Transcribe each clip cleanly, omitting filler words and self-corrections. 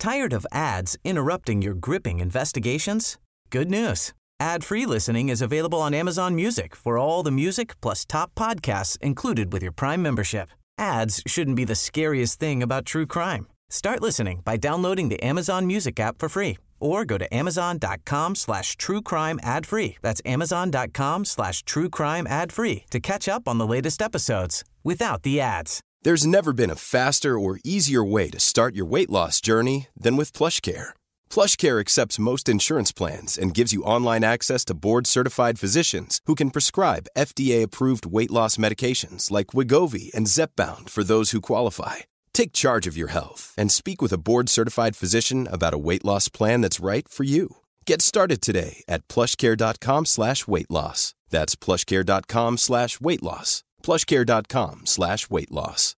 Tired of ads interrupting your gripping investigations? Good news. Ad-free listening is available on Amazon Music for all the music plus top podcasts included with your Prime membership. Ads shouldn't be the scariest thing about true crime. Start listening by downloading the Amazon Music app for free or go to amazon.com/truecrime ad-free. That's amazon.com/truecrime ad-free to catch up on the latest episodes without the ads. There's never been a faster or easier way to start your weight loss journey than with PlushCare. PlushCare accepts most insurance plans and gives you online access to board-certified physicians who can prescribe FDA-approved weight loss medications like Wegovy and Zepbound for those who qualify. Take charge of your health and speak with a board-certified physician about a weight loss plan that's right for you. Get started today at plushcare.com/weight loss. That's plushcare.com/weight loss. plushcare.com/weight loss.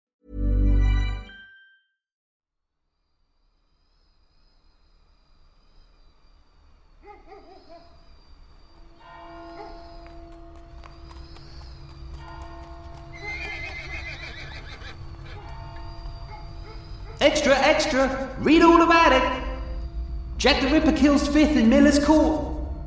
Extra, extra! Read all about it! Jack the Ripper kills Fifth in Miller's Court.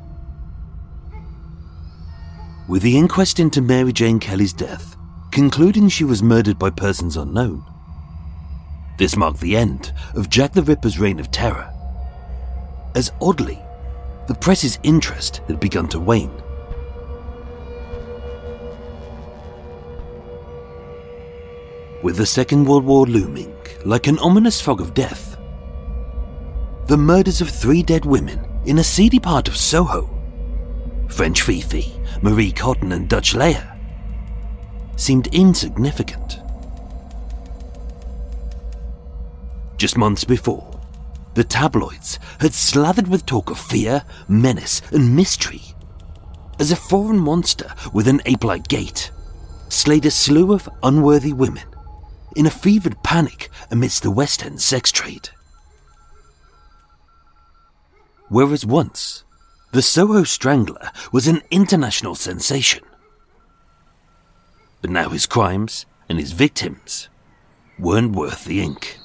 With the inquest into Mary Jane Kelly's death concluding she was murdered by persons unknown, this marked the end of Jack the Ripper's reign of terror, as oddly, the press's interest had begun to wane. With the Second World War looming like an ominous fog of death, the murders of 3 dead women in a seedy part of Soho, French Fifi, Marie Cotton and Dutch Leia, seemed insignificant. Just months before, the tabloids had slathered with talk of fear, menace and mystery, as a foreign monster with an ape-like gait slayed a slew of unworthy women in a fevered panic amidst the West End sex trade. Whereas once, the Soho Strangler was an international sensation, but now his crimes and his victims weren't worth the ink.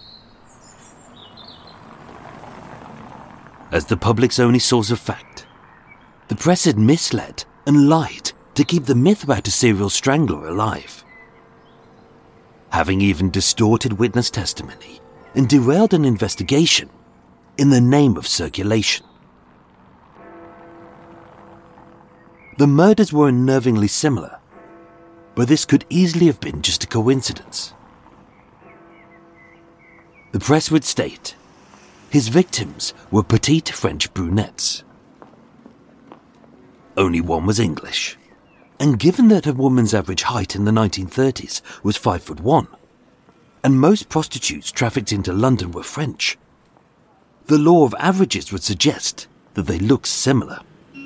As the public's only source of fact, the press had misled and lied to keep the myth about a serial strangler alive, having even distorted witness testimony and derailed an investigation in the name of circulation. The murders were unnervingly similar, but this could easily have been just a coincidence. The press would state his victims were petite French brunettes. Only one was English, and given that a woman's average height in the 1930s was 5'1", and most prostitutes trafficked into London were French, the law of averages would suggest that they looked similar.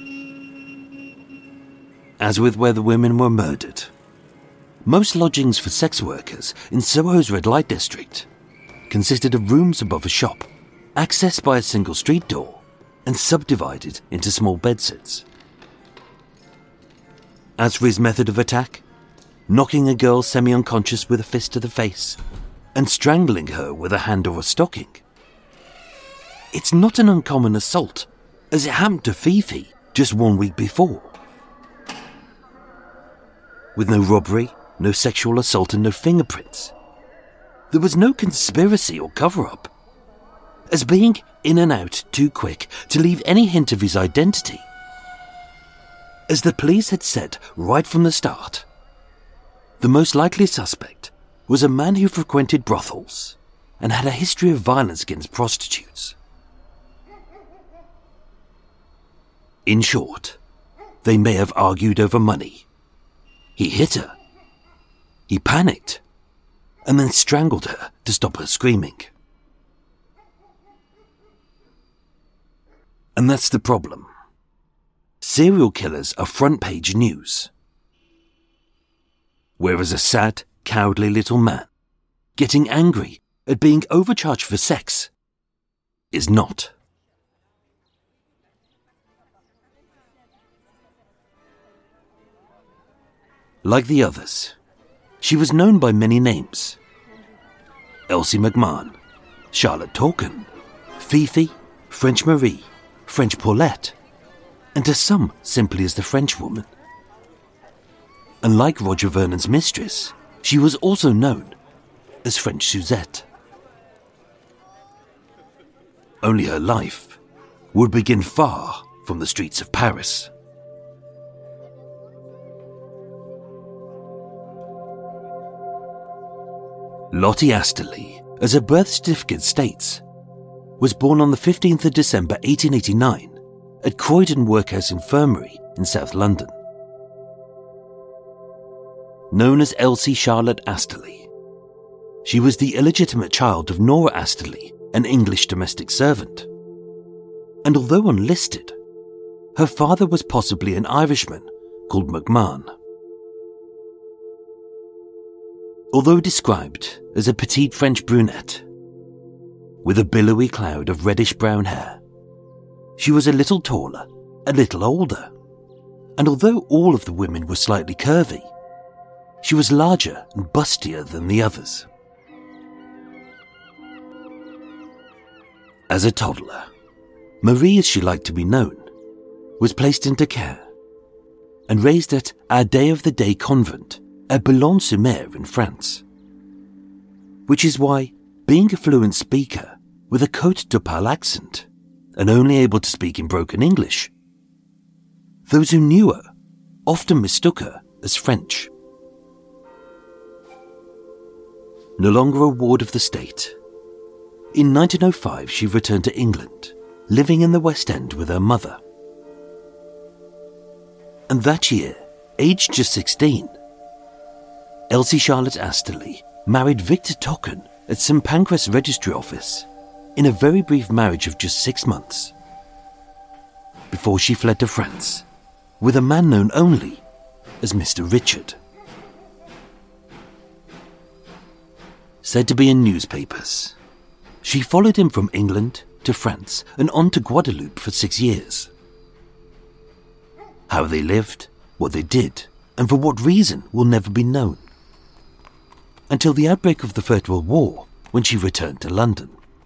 As with where the women were murdered, most lodgings for sex workers in Soho's red light district consisted of rooms above a shop, accessed by a single street door and subdivided into small bedsits. As for his method of attack, knocking a girl semi-unconscious with a fist to the face and strangling her with a hand or a stocking, it's not an uncommon assault, as it happened to Fifi just 1 week before. With no robbery, no sexual assault and no fingerprints, there was no conspiracy or cover-up, as being in and out too quick to leave any hint of his identity. As the police had said right from the start, the most likely suspect was a man who frequented brothels and had a history of violence against prostitutes. In short, they may have argued over money. He hit her. He panicked and then strangled her to stop her screaming. And that's the problem. Serial killers are front-page news, whereas a sad, cowardly little man getting angry at being overcharged for sex is not. Like the others, she was known by many names: Elsie McMahon, Charlotte Torkin, Fifi, French Marie, French Paulette, and to some simply as the Frenchwoman. And like Roger Vernon's mistress, she was also known as French Suzette. Only her life would begin far from the streets of Paris. Lottie Asterley, as her birth certificate states, was born on the 15th of December 1889 at Croydon Workhouse Infirmary in South London. Known as Elsie Charlotte Asterley, she was the illegitimate child of Nora Asterley, an English domestic servant. And although unlisted, her father was possibly an Irishman called McMahon. Although described as a petite French brunette, with a billowy cloud of reddish-brown hair, she was a little taller, a little older, and although all of the women were slightly curvy, she was larger and bustier than the others. As a toddler, Marie, as she liked to be known, was placed into care and raised at Our Day of the Day convent at Boulogne-sur-Mer in France. Which is why, being a fluent speaker with a Côte d'Opale accent and only able to speak in broken English, those who knew her often mistook her as French. No longer a ward of the state, in 1905 she returned to England, living in the West End with her mother. And that year, aged just 16, Elsie Charlotte Asterley married Victor Tocken at St Pancras Registry Office in a very brief marriage of just 6 months, before she fled to France with a man known only as Mr. Richard. Said to be in newspapers, she followed him from England to France and on to Guadeloupe for 6 years. How they lived, what they did, and for what reason will never be known. Until the outbreak of the First World War, when she returned to London.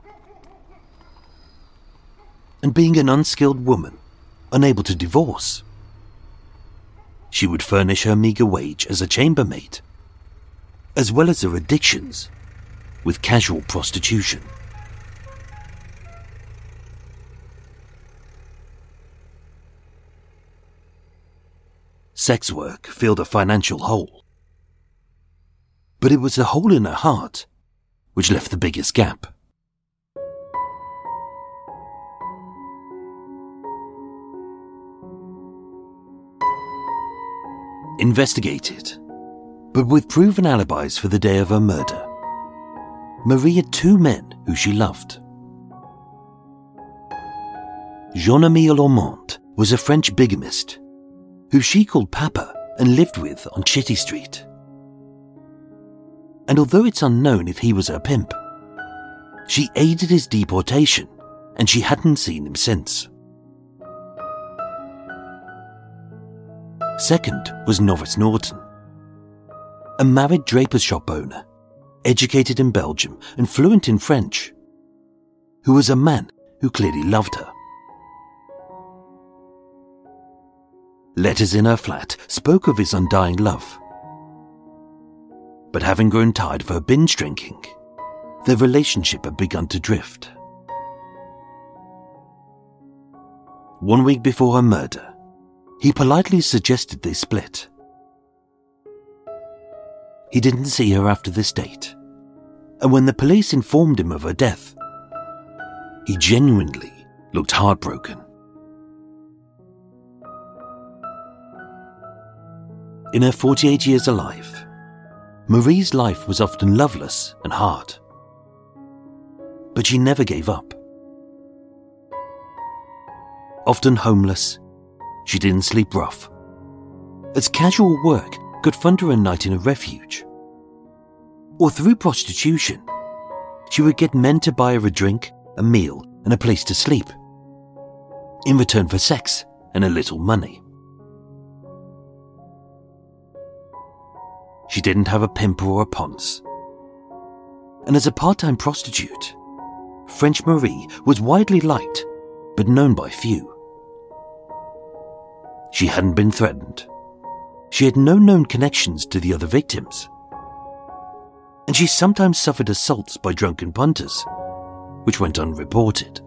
And being an unskilled woman, unable to divorce, she would furnish her meagre wage as a chambermaid, as well as her addictions with casual prostitution. Sex work filled a financial hole. But it was the hole in her heart which left the biggest gap. Investigated, but with proven alibis for the day of her murder, Marie had 2 men who she loved. Jean-Emile Ormond was a French bigamist who she called Papa and lived with on Chitty Street. And although it's unknown if he was her pimp, she aided his deportation and she hadn't seen him since. Second was Norris Norton, a married draper's shop owner, educated in Belgium and fluent in French, who was a man who clearly loved her. Letters in her flat spoke of his undying love. But having grown tired of her binge drinking, their relationship had begun to drift. 1 week before her murder, he politely suggested they split. He didn't see her after this date, and when the police informed him of her death, he genuinely looked heartbroken. In her 48 years alive, Marie's life was often loveless and hard. But she never gave up. Often homeless, she didn't sleep rough, as casual work could fund her a night in a refuge. Or through prostitution, she would get men to buy her a drink, a meal, and a place to sleep, in return for sex and a little money. She didn't have a pimp or a ponce, and as a part-time prostitute, French Marie was widely liked, but known by few. She hadn't been threatened. She had no known connections to the other victims. And she sometimes suffered assaults by drunken punters, which went unreported.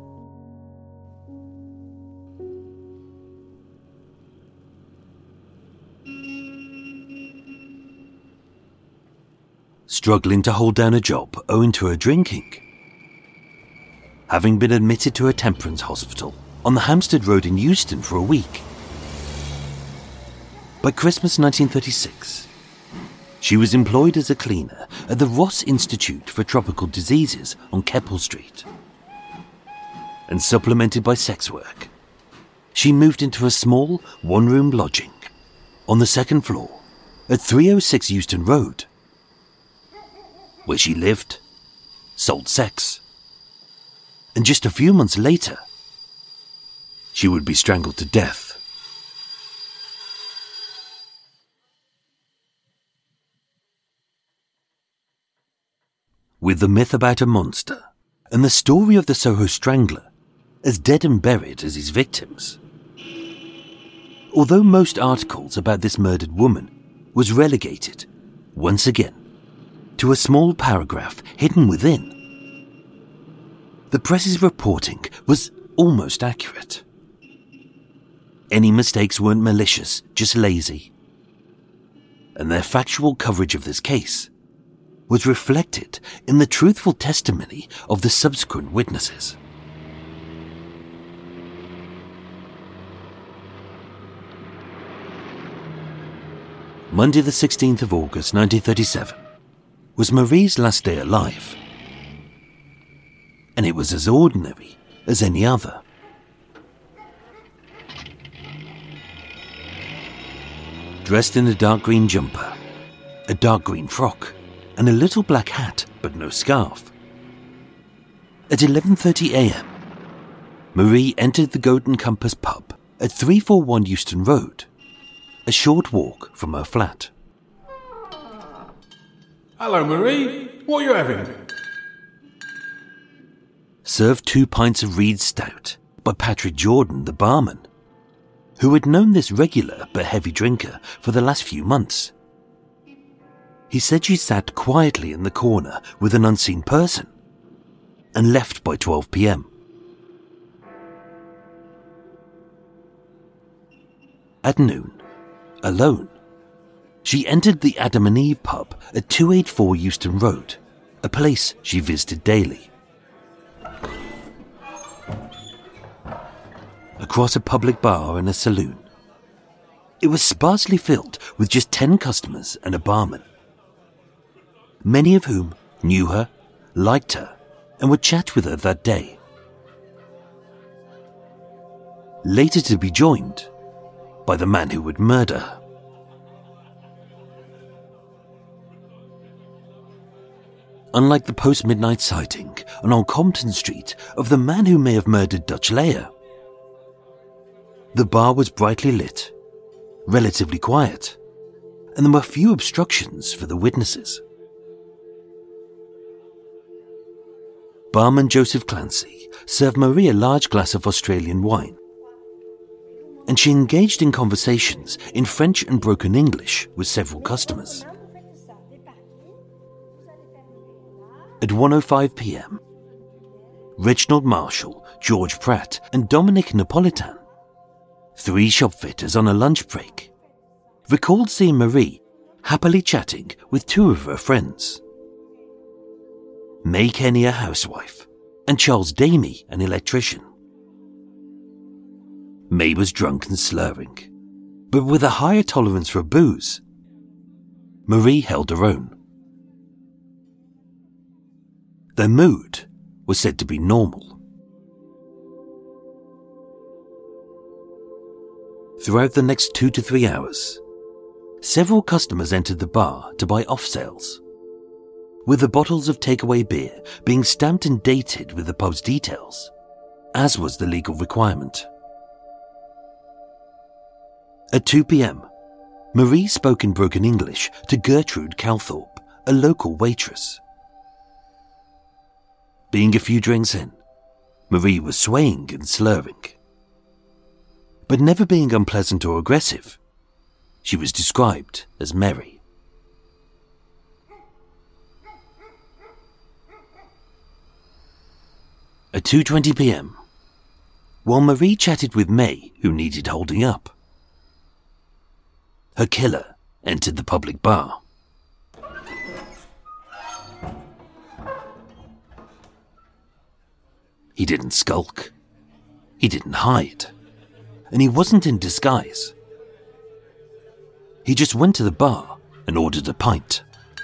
Struggling to hold down a job owing to her drinking. Having been admitted to a temperance hospital on the Hampstead Road in Euston for a week. By Christmas 1936, she was employed as a cleaner at the Ross Institute for Tropical Diseases on Keppel Street. And supplemented by sex work, she moved into a small one-room lodging on the second floor at 306 Euston Road, where she lived, sold sex, and just a few months later, she would be strangled to death. With the myth about a monster and the story of the Soho Strangler as dead and buried as his victims. Although most articles about this murdered woman was relegated, once again, to a small paragraph hidden within, the press's reporting was almost accurate. Any mistakes weren't malicious, just lazy. And their factual coverage of this case was reflected in the truthful testimony of the subsequent witnesses. Monday the 16th of August 1937 was Marie's last day alive. And it was as ordinary as any other. Dressed in a dark green jumper, a dark green frock, and a little black hat, but no scarf. At 11:30 a.m, Marie entered the Goat and Compass pub at 341 Euston Road, a short walk from her flat. Hello, Marie. What are you having? Served 2 pints of Reed's Stout by Patrick Jordan, the barman, who had known this regular but heavy drinker for the last few months. He said she sat quietly in the corner with an unseen person and left by 12 p.m. At noon, alone, she entered the Adam and Eve pub at 284 Euston Road, a place she visited daily. Across a public bar and a saloon, it was sparsely filled with just 10 customers and a barman, many of whom knew her, liked her, and would chat with her that day. Later to be joined by the man who would murder her. Unlike the post-midnight sighting on Old Compton Street of the man who may have murdered Dutch Leia, the bar was brightly lit, relatively quiet, and there were few obstructions for the witnesses. Barman Joseph Clancy served Marie a large glass of Australian wine, and she engaged in conversations in French and broken English with several customers. At 1:05 p.m, Reginald Marshall, George Pratt, and Dominic Napolitan, 3 shopfitters on a lunch break, recalled seeing Marie happily chatting with 2 of her friends. May Kenny, a housewife, and Charles Damey, an electrician. May was drunk and slurring, but with a higher tolerance for booze. Marie held her own. Their mood was said to be normal. Throughout the next 2 to 3 hours, several customers entered the bar to buy off sales, with the bottles of takeaway beer being stamped and dated with the pub's details, as was the legal requirement. At 2 p.m, Marie spoke in broken English to Gertrude Calthorpe, a local waitress. Being a few drinks in, Marie was swaying and slurring. But never being unpleasant or aggressive, she was described as merry. At 2:20 p.m, while Marie chatted with May, who needed holding up, her killer entered the public bar. He didn't skulk, he didn't hide, and he wasn't in disguise. He just went to the bar and ordered a pint.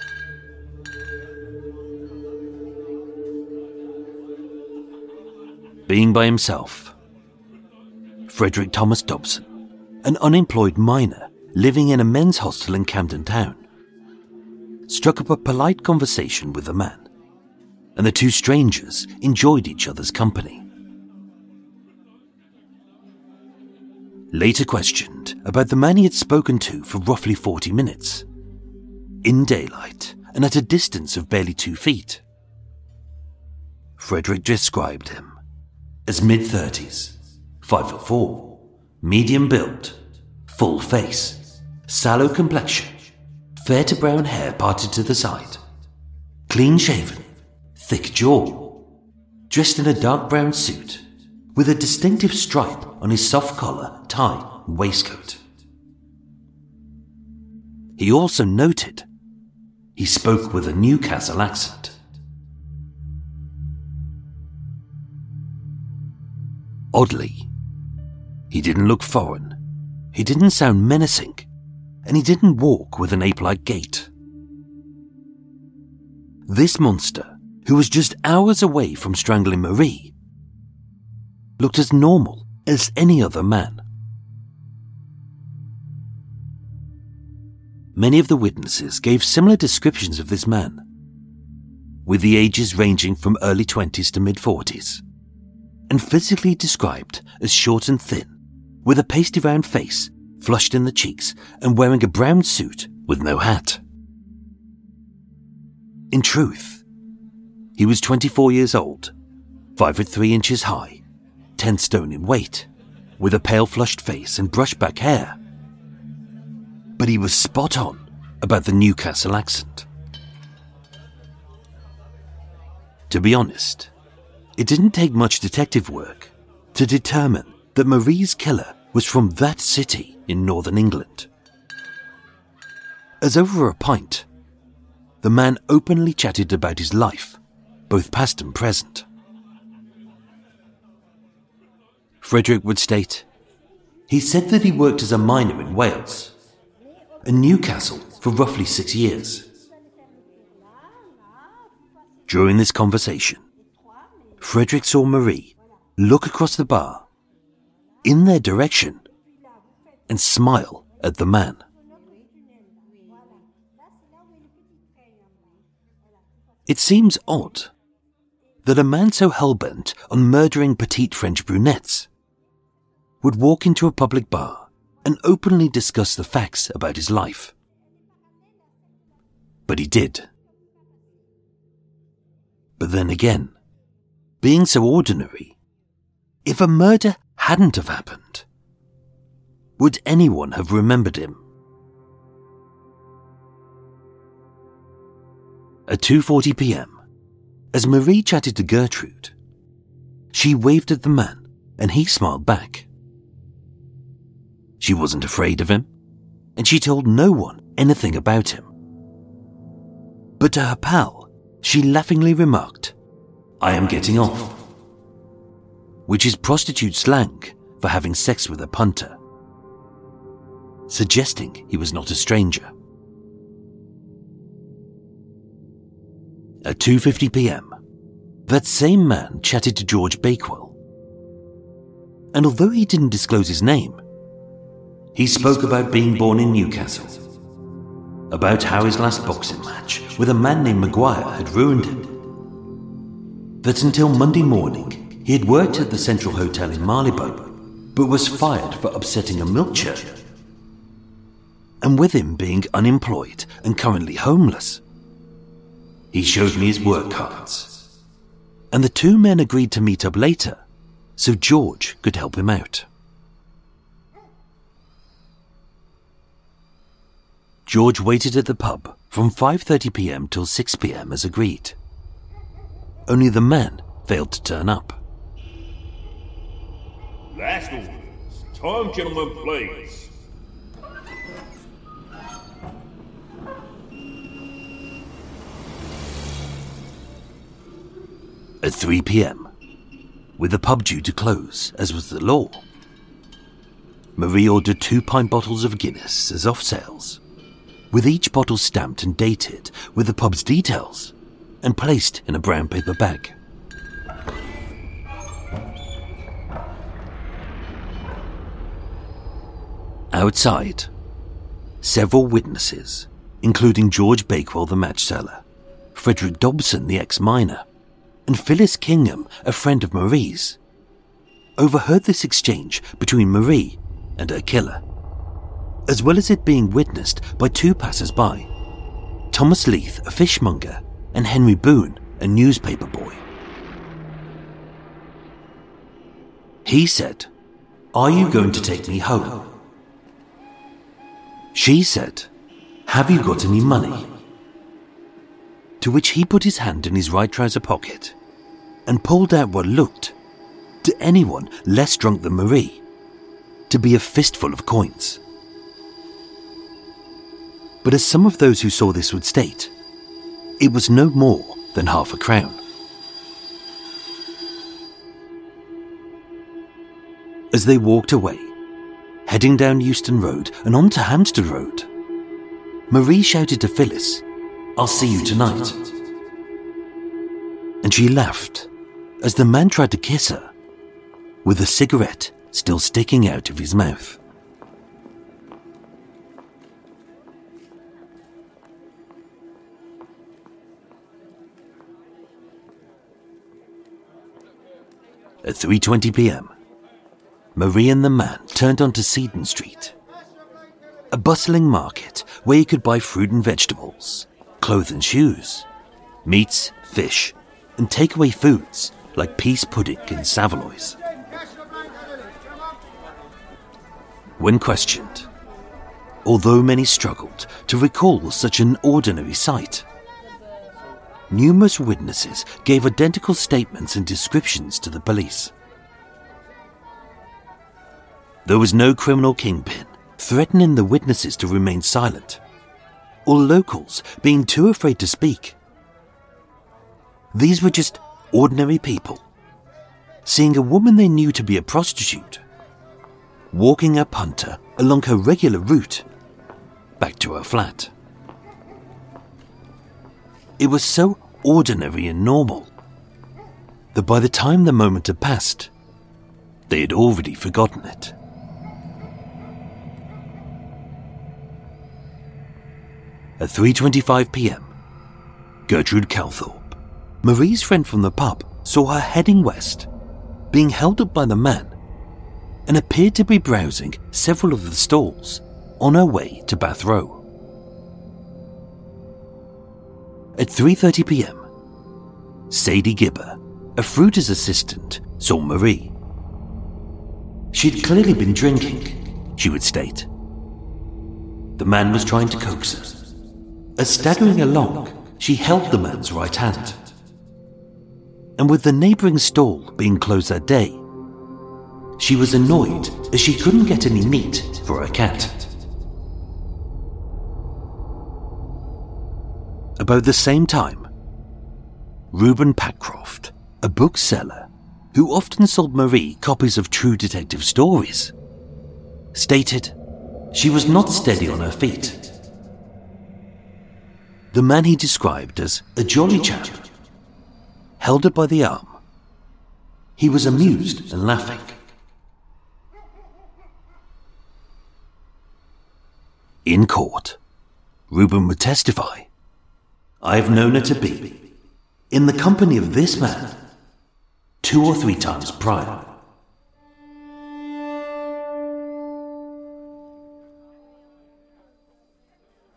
Being by himself, Frederick Thomas Dobson, an unemployed miner living in a men's hostel in Camden Town, struck up a polite conversation with the man, and the two strangers enjoyed each other's company. Later questioned about the man he had spoken to for roughly 40 minutes, in daylight and at a distance of barely 2 feet, Frederick described him as mid-30s, 5'4", medium build, full face, sallow complexion, fair to brown hair parted to the side, clean shaven, thick jaw, dressed in a dark brown suit with a distinctive stripe on his soft collar, tie and waistcoat. He also noted he spoke with a Newcastle accent. Oddly, he didn't look foreign, he didn't sound menacing, and he didn't walk with an ape-like gait. This monster, who was just hours away from strangling Marie, looked as normal as any other man. Many of the witnesses gave similar descriptions of this man, with the ages ranging from early 20s to mid-40s, and physically described as short and thin, with a pasty round face, flushed in the cheeks, and wearing a brown suit with no hat. In truth, he was 24 years old, 5'3" inches high, 10 stone in weight, with a pale flushed face and brushed back hair. But he was spot on about the Newcastle accent. To be honest, it didn't take much detective work to determine that Marie's killer was from that city in northern England. As over a pint, the man openly chatted about his life, both past and present. Frederick would state, he said that he worked as a miner in Wales and Newcastle for roughly 6 years. During this conversation, Frederick saw Marie look across the bar, in their direction, and smile at the man. It seems odd that a man so hell-bent on murdering petite French brunettes would walk into a public bar and openly discuss the facts about his life. But he did. But then again, being so ordinary, if a murder hadn't have happened, would anyone have remembered him? At 2:40 p.m, as Marie chatted to Gertrude, she waved at the man and he smiled back. She wasn't afraid of him, and she told no one anything about him. But to her pal, she laughingly remarked, "I am getting off," which is prostitute slang for having sex with a punter, suggesting he was not a stranger. At 2:50 p.m, that same man chatted to George Bakewell, and although he didn't disclose his name, he spoke about being born in Newcastle, about how his last boxing match with a man named Maguire had ruined him, that until Monday morning he had worked at the Central Hotel in Marylebone, but was fired for upsetting a milk churn, and with him being unemployed and currently homeless, he showed me his work cards, and the two men agreed to meet up later so George could help him out. George waited at the pub from 5:30 p.m. till 6 p.m. as agreed. Only the man failed to turn up. Last orders. Time, gentlemen, please. At 3 p.m, with the pub due to close, as was the law, Marie ordered 2 pint bottles of Guinness as off sales, with each bottle stamped and dated with the pub's details and placed in a brown paper bag. Outside, several witnesses, including George Bakewell, the match seller, Frederick Dobson, the ex-miner, and Phyllis Kingham, a friend of Marie's, overheard this exchange between Marie and her killer, as well as it being witnessed by 2 passers-by, Thomas Leith, a fishmonger, and Henry Boone, a newspaper boy. He said, "Are you going to take me home?" She said, "Have you got any money?" To which he put his hand in his right trouser pocket and pulled out what looked, to anyone less drunk than Marie, to be a fistful of coins. But as some of those who saw this would state, it was no more than half a crown. As they walked away, heading down Euston Road and onto Hampstead Road, Marie shouted to Phyllis, "I'll see you tonight." And she laughed as the man tried to kiss her, with a cigarette still sticking out of his mouth. At 3:20 p.m, Marie and the man turned onto Seaton Street, a bustling market where you could buy fruit and vegetables, clothes and shoes, meats, fish, and takeaway foods like pease pudding and saveloys. When questioned, although many struggled to recall such an ordinary sight, numerous witnesses gave identical statements and descriptions to the police. There was no criminal kingpin threatening the witnesses to remain silent, or locals being too afraid to speak. These were just ordinary people, seeing a woman they knew to be a prostitute, walking a punter along her regular route back to her flat. It was so ordinary and normal that by the time the moment had passed, they had already forgotten it. At 3:25 p.m, Gertrude Calthorpe, Marie's friend from the pub, saw her heading west, being held up by the man, and appeared to be browsing several of the stalls on her way to Bath Row. At 3:30 p.m, Sadie Gibber, a fruiter's assistant, saw Marie. She'd clearly been drinking, she would state. The man was trying to coax her. As staggering along, she held the man's right hand. And with the neighbouring stall being closed that day, she was annoyed as she couldn't get any meat for her cat. About the same time, Reuben Packcroft, a bookseller who often sold Marie copies of true detective stories, stated she was not steady on her feet. The man he described as a jolly chap held her by the arm. He was amused and laughing. In court, Reuben would testify, "I have known her to be in the company of this man 2 or 3 times prior."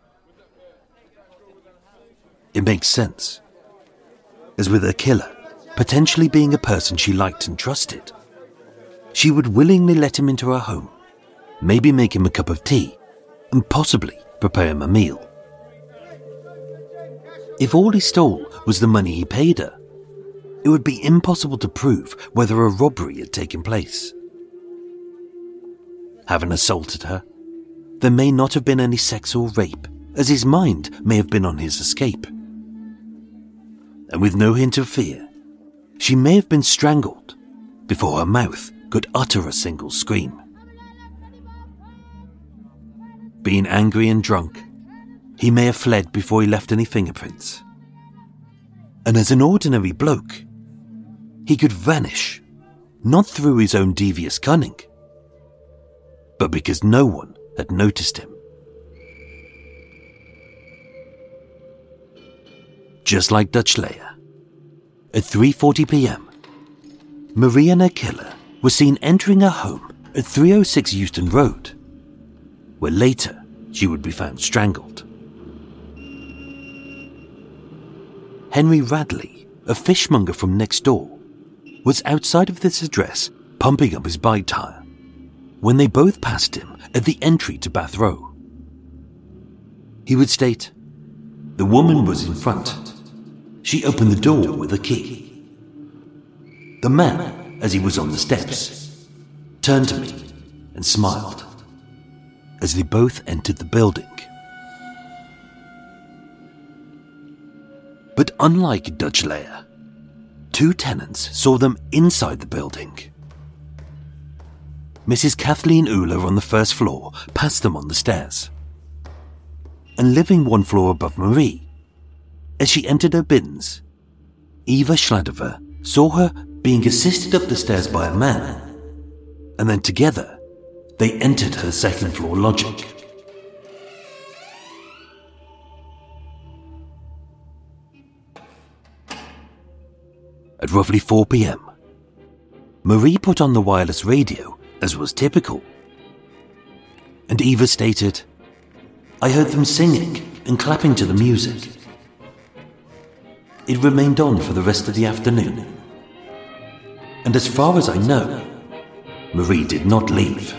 It makes sense, as with her killer, potentially being a person she liked and trusted. She would willingly let him into her home, maybe make him a cup of tea, and possibly prepare him a meal. If all he stole was the money he paid her, it would be impossible to prove whether a robbery had taken place. Having assaulted her, there may not have been any sex or rape, as his mind may have been on his escape. And with no hint of fear, she may have been strangled before her mouth could utter a single scream. Being angry and drunk, he may have fled before he left any fingerprints. And as an ordinary bloke, he could vanish, not through his own devious cunning, but because no one had noticed him. Just like Dutch Leia, at 3:40 p.m, Marie and her killer were seen entering her home at 306 Euston Road, where later she would be found strangled. Henry Radley, a fishmonger from next door, was outside of this address pumping up his bike tyre when they both passed him at the entry to Bath Row. He would state, "The woman was in front. She opened the door with a key. The man, as he was on the steps, turned to me and smiled as they both entered the building." But unlike Dutch Leia, two tenants saw them inside the building. Mrs. Kathleen Euler on the first floor passed them on the stairs. And living one floor above Marie, as she entered her bins, Eva Schladover saw her being assisted up the stairs by a man, and then together they entered her second floor lodging. At roughly 4 p.m, Marie put on the wireless radio, as was typical. And Eva stated, "I heard them singing and clapping to the music." It remained on for the rest of the afternoon. And as far as I know, Marie did not leave.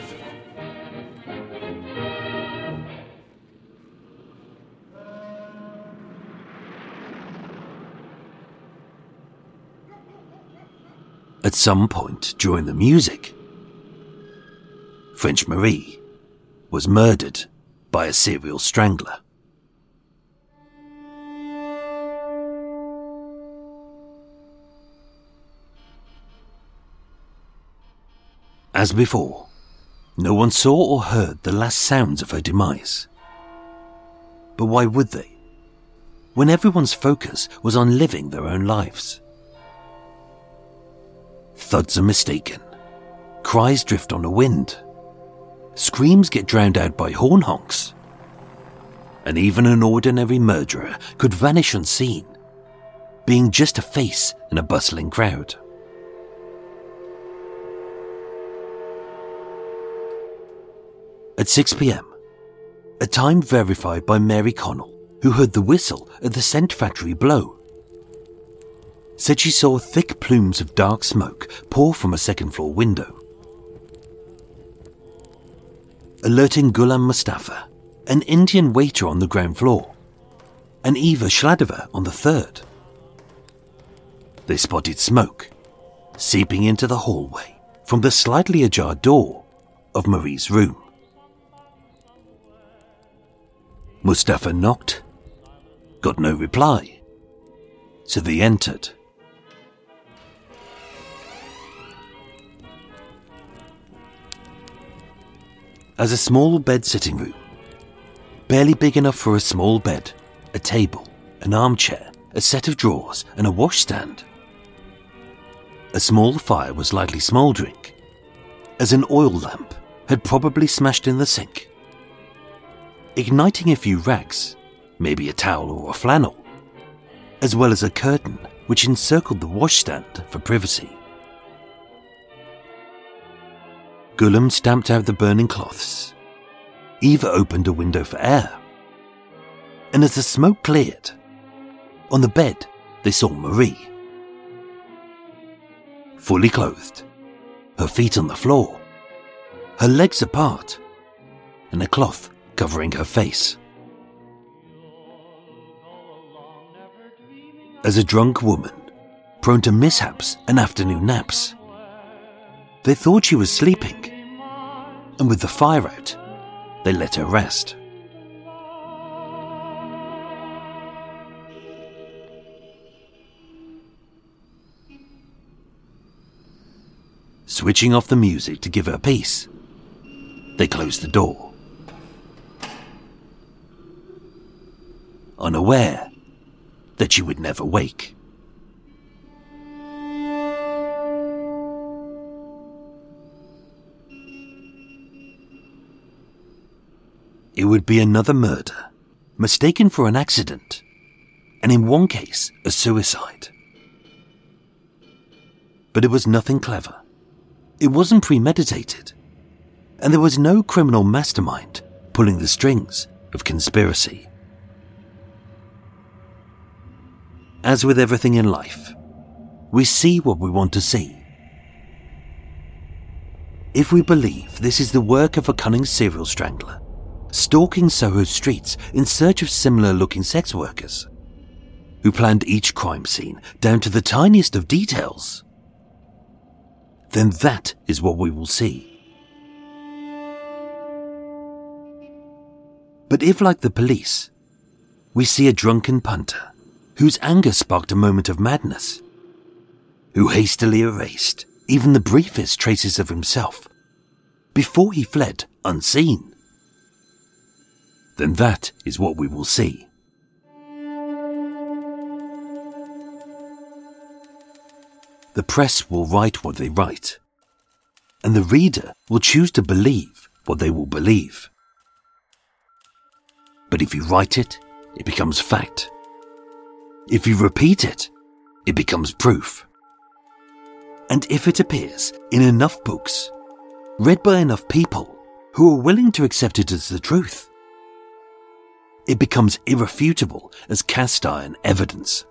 At some point during the music, French Marie was murdered by a serial strangler. As before, no one saw or heard the last sounds of her demise. But why would they, when everyone's focus was on living their own lives? Thuds are mistaken, cries drift on the wind, screams get drowned out by horn honks, and even an ordinary murderer could vanish unseen, being just a face in a bustling crowd. At 6 p.m, a time verified by Mary Connell, who heard the whistle at the scent factory blow, said she saw thick plumes of dark smoke pour from a second-floor window. Alerting Ghulam Mustafa, an Indian waiter on the ground floor, and Eva Schladover on the third. They spotted smoke seeping into the hallway from the slightly ajar door of Marie's room. Mustafa knocked, got no reply, so they entered. As a small bed sitting room, barely big enough for a small bed, a table, an armchair, a set of drawers and a washstand. A small fire was lightly smouldering, as an oil lamp had probably smashed in the sink, igniting a few rags, maybe a towel or a flannel, as well as a curtain which encircled the washstand for privacy. Ghulam stamped out the burning cloths. Eva opened a window for air. And as the smoke cleared, on the bed they saw Marie. fully clothed, her feet on the floor, her legs apart, and a cloth covering her face. As a drunk woman, prone to mishaps and afternoon naps, they thought she was sleeping, and with the fire out, they let her rest. Switching off the music to give her peace, they closed the door. Unaware that she would never wake. It would be another murder, mistaken for an accident, and in one case, a suicide. But it was nothing clever. It wasn't premeditated, and there was no criminal mastermind pulling the strings of conspiracy. As with everything in life, we see what we want to see. If we believe this is the work of a cunning serial strangler, stalking Soho streets in search of similar-looking sex workers, who planned each crime scene down to the tiniest of details, then that is what we will see. But if, like the police, we see a drunken punter whose anger sparked a moment of madness, who hastily erased even the briefest traces of himself before he fled unseen, then that is what we will see. The press will write what they write, and the reader will choose to believe what they will believe. But if you write it, it becomes fact. If you repeat it, it becomes proof. And if it appears in enough books, read by enough people who are willing to accept it as the truth, it becomes irrefutable as cast iron evidence.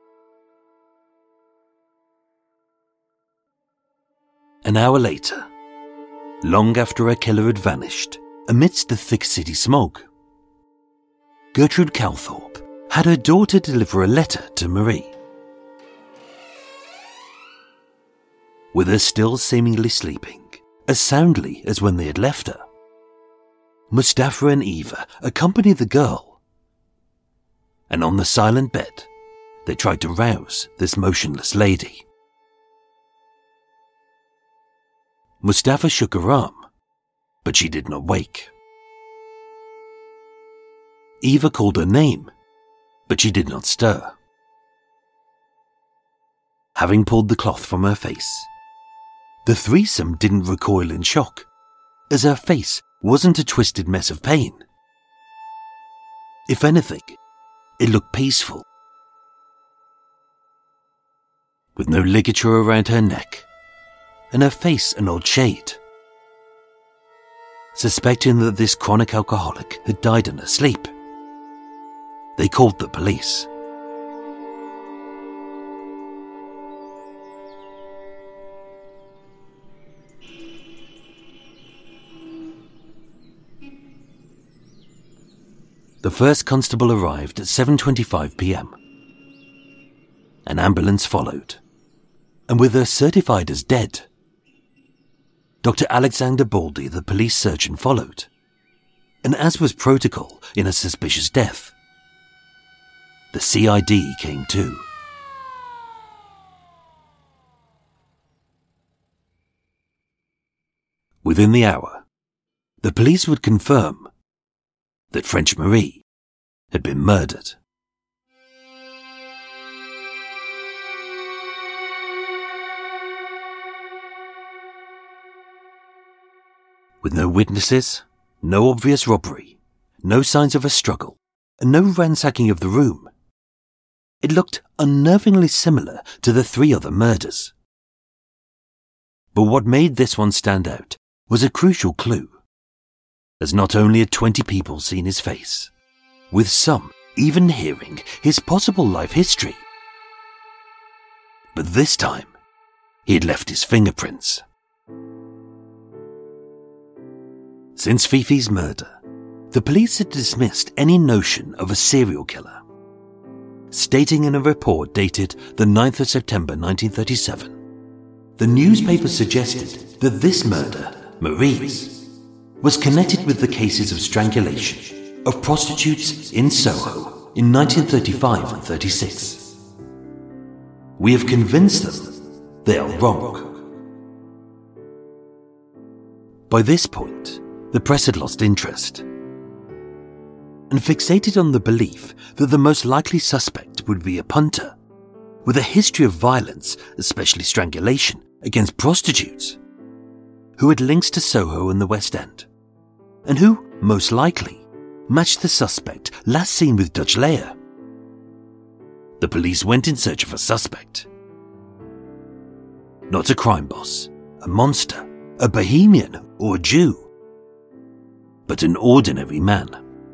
An hour later, long after her killer had vanished amidst the thick city smog, Gertrude Calthorpe had her daughter deliver a letter to Marie. With her still seemingly sleeping, as soundly as when they had left her, Mustafa and Eva accompanied the girl, and on the silent bed, they tried to rouse this motionless lady. Mustafa shook her arm, but she did not wake. Eva called her name, but she did not stir. Having pulled the cloth from her face, the threesome didn't recoil in shock, as her face wasn't a twisted mess of pain. If anything, it looked peaceful. With no ligature around her neck, and her face an odd shade. Suspecting that this chronic alcoholic had died in her sleep, they called the police. The first constable arrived at 7:25 p.m. An ambulance followed, and with her certified as dead, Dr. Alexander Baldy, the police surgeon, followed, and as was protocol in a suspicious death, the CID came too. Within the hour, the police would confirm that French Marie had been murdered. With no witnesses, no obvious robbery, no signs of a struggle, and no ransacking of the room, it looked unnervingly similar to the 3 other murders. But what made this one stand out was a crucial clue, as not only had 20 people seen his face, with some even hearing his possible life history, but this time he had left his fingerprints. Since Fifi's murder, the police had dismissed any notion of a serial killer, stating in a report dated the 9th of September 1937, the newspaper suggested that this murder, Marie's, was connected with the cases of strangulation of prostitutes in Soho in 1935 and 36. We have convinced them they are wrong. By this point, the press had lost interest and fixated on the belief that the most likely suspect would be a punter with a history of violence, especially strangulation, against prostitutes, who had links to Soho and the West End, and who, most likely, matched the suspect last seen with Dutch Leia. The police went in search of a suspect. Not a crime boss, a monster, a bohemian, or a Jew, but an ordinary man.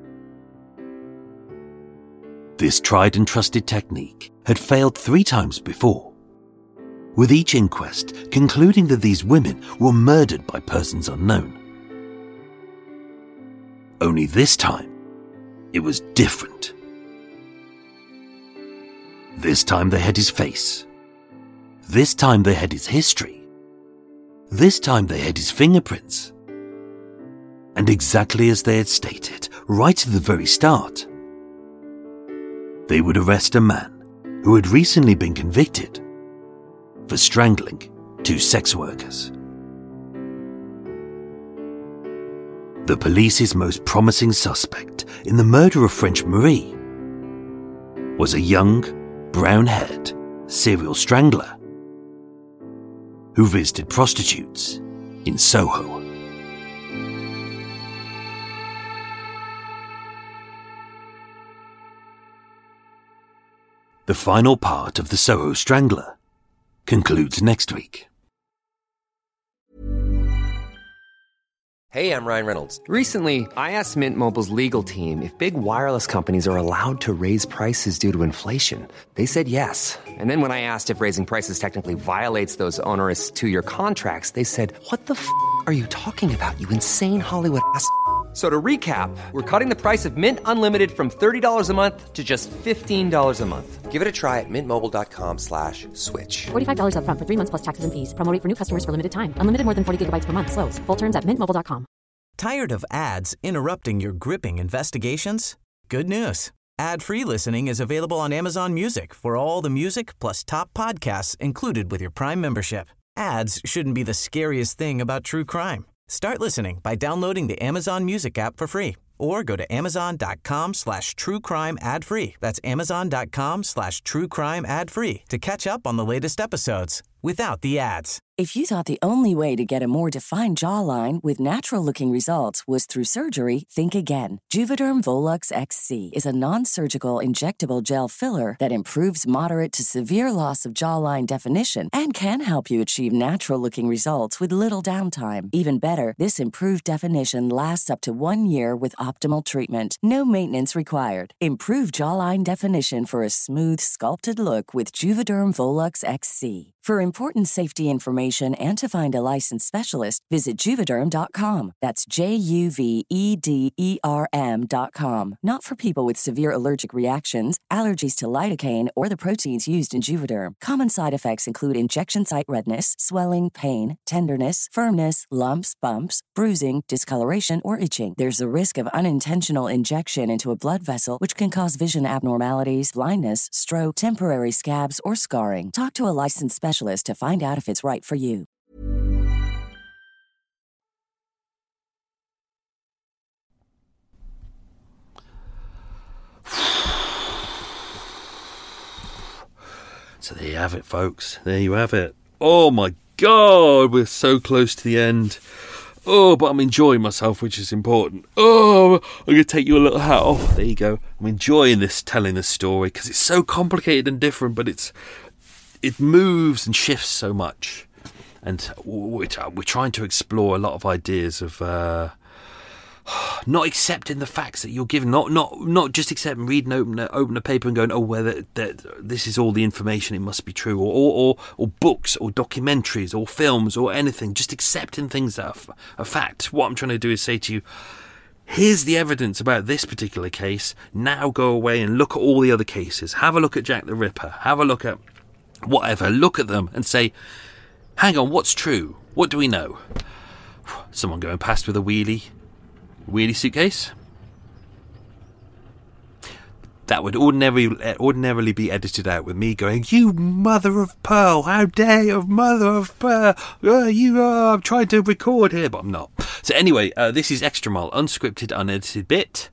This tried and trusted technique had failed 3 times before, with each inquest concluding that these women were murdered by persons unknown. Only this time, it was different. This time they had his face. This time they had his history. This time they had his fingerprints. And exactly as they had stated, right at the very start, they would arrest a man who had recently been convicted for strangling 2 sex workers. The police's most promising suspect in the murder of French Marie was a young, brown-haired serial strangler who visited prostitutes in Soho. The final part of the Soho Strangler concludes next week. Hey, I'm Ryan Reynolds. Recently, I asked Mint Mobile's legal team if big wireless companies are allowed to raise prices due to inflation. They said yes. And then when I asked if raising prices technically violates those onerous 2-year contracts, they said, "What the f*** are you talking about, you insane Hollywood ass?" So to recap, we're cutting the price of Mint Unlimited from $30 a month to just $15 a month. Give it a try at mintmobile.com/switch. $45 up front for 3 months plus taxes and fees. Promo rate for new customers for limited time. Unlimited more than 40 gigabytes per month. Slows full terms at mintmobile.com. Tired of ads interrupting your gripping investigations? Good news. Ad-free listening is available on Amazon Music for all the music plus top podcasts included with your Prime membership. Ads shouldn't be the scariest thing about true crime. Start listening by downloading the Amazon Music app for free or go to amazon.com/truecrime ad-free. That's amazon.com/truecrime ad-free to catch up on the latest episodes without the ads. If you thought the only way to get a more defined jawline with natural-looking results was through surgery, think again. Juvederm Volux XC is a non-surgical injectable gel filler that improves moderate to severe loss of jawline definition and can help you achieve natural-looking results with little downtime. Even better, this improved definition lasts up to 1 year with optimal treatment. No maintenance required. Improve jawline definition for a smooth, sculpted look with Juvederm Volux XC. For important safety information and to find a licensed specialist, visit Juvederm.com. That's JUVEDERM.com. Not for people with severe allergic reactions, allergies to lidocaine, or the proteins used in Juvederm. Common side effects include injection site redness, swelling, pain, tenderness, firmness, lumps, bumps, bruising, discoloration, or itching. There's a risk of unintentional injection into a blood vessel, which can cause vision abnormalities, blindness, stroke, temporary scabs, or scarring. Talk to a licensed specialist to find out if it's right for you. So there you have it, folks. There you have it. Oh my God, we're so close to the end. Oh, but I'm enjoying myself, which is important. Oh, I'm going to take you a little hat off. There you go. I'm enjoying this, telling this story, because it's so complicated and different, but it moves and shifts so much. And we're trying to explore a lot of ideas of not accepting the facts that you're given, not just accepting, reading, open a paper and going, oh, well, this is all the information, it must be true, or books, or documentaries, or films, or anything, just accepting things that are fact. What I'm trying to do is say to you, here's the evidence about this particular case, now go away and look at all the other cases, have a look at Jack the Ripper, have a look at whatever, look at them and say, hang on, what's true? What do we know? Someone going past with a wheelie suitcase? That would ordinarily be edited out with me going, you mother of pearl, how dare you, mother of pearl, I'm trying to record here, but I'm not. So anyway, this is Extra Mile, unscripted, unedited bit.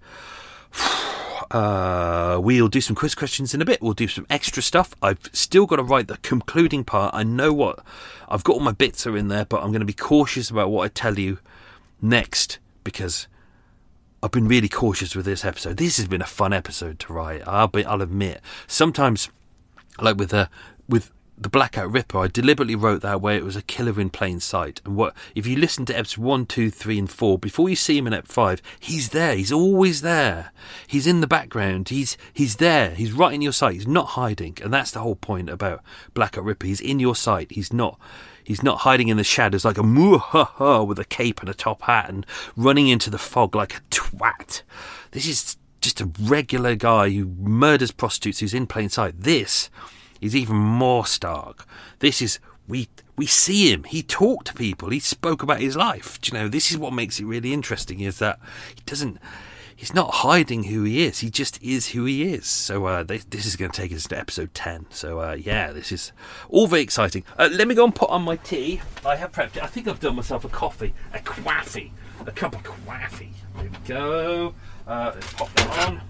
We'll do some quiz questions in a bit. We'll do some extra stuff. I've still got to write the concluding part. I know what I've got, all my bits are in there, but I'm going to be cautious about what I tell you next, because I've been really cautious with this episode. This has been a fun episode to write, I'll admit. Sometimes, like with the Blackout Ripper, I deliberately wrote that where it was a killer in plain sight. And if you listen to episodes 1, 2, 3 and 4, before you see him in ep 5, he's there. He's always there. He's in the background. He's there. He's right in your sight. He's not hiding. And that's the whole point about Blackout Ripper. He's in your sight. He's not hiding in the shadows like a moo-ha-ha with a cape and a top hat and running into the fog like a twat. This is just a regular guy who murders prostitutes who's in plain sight. This is even more stark. This is, we see him. He talked to people. He spoke about his life. Do you know, this is what makes it really interesting, is that he's not hiding who he is. He just is who he is. So this is going to take us to episode 10. So yeah, this is all very exciting. Let me go and put on my tea. I have prepped it. I think I've done myself a coffee, a cup of coffee. There we go. Let's pop that on.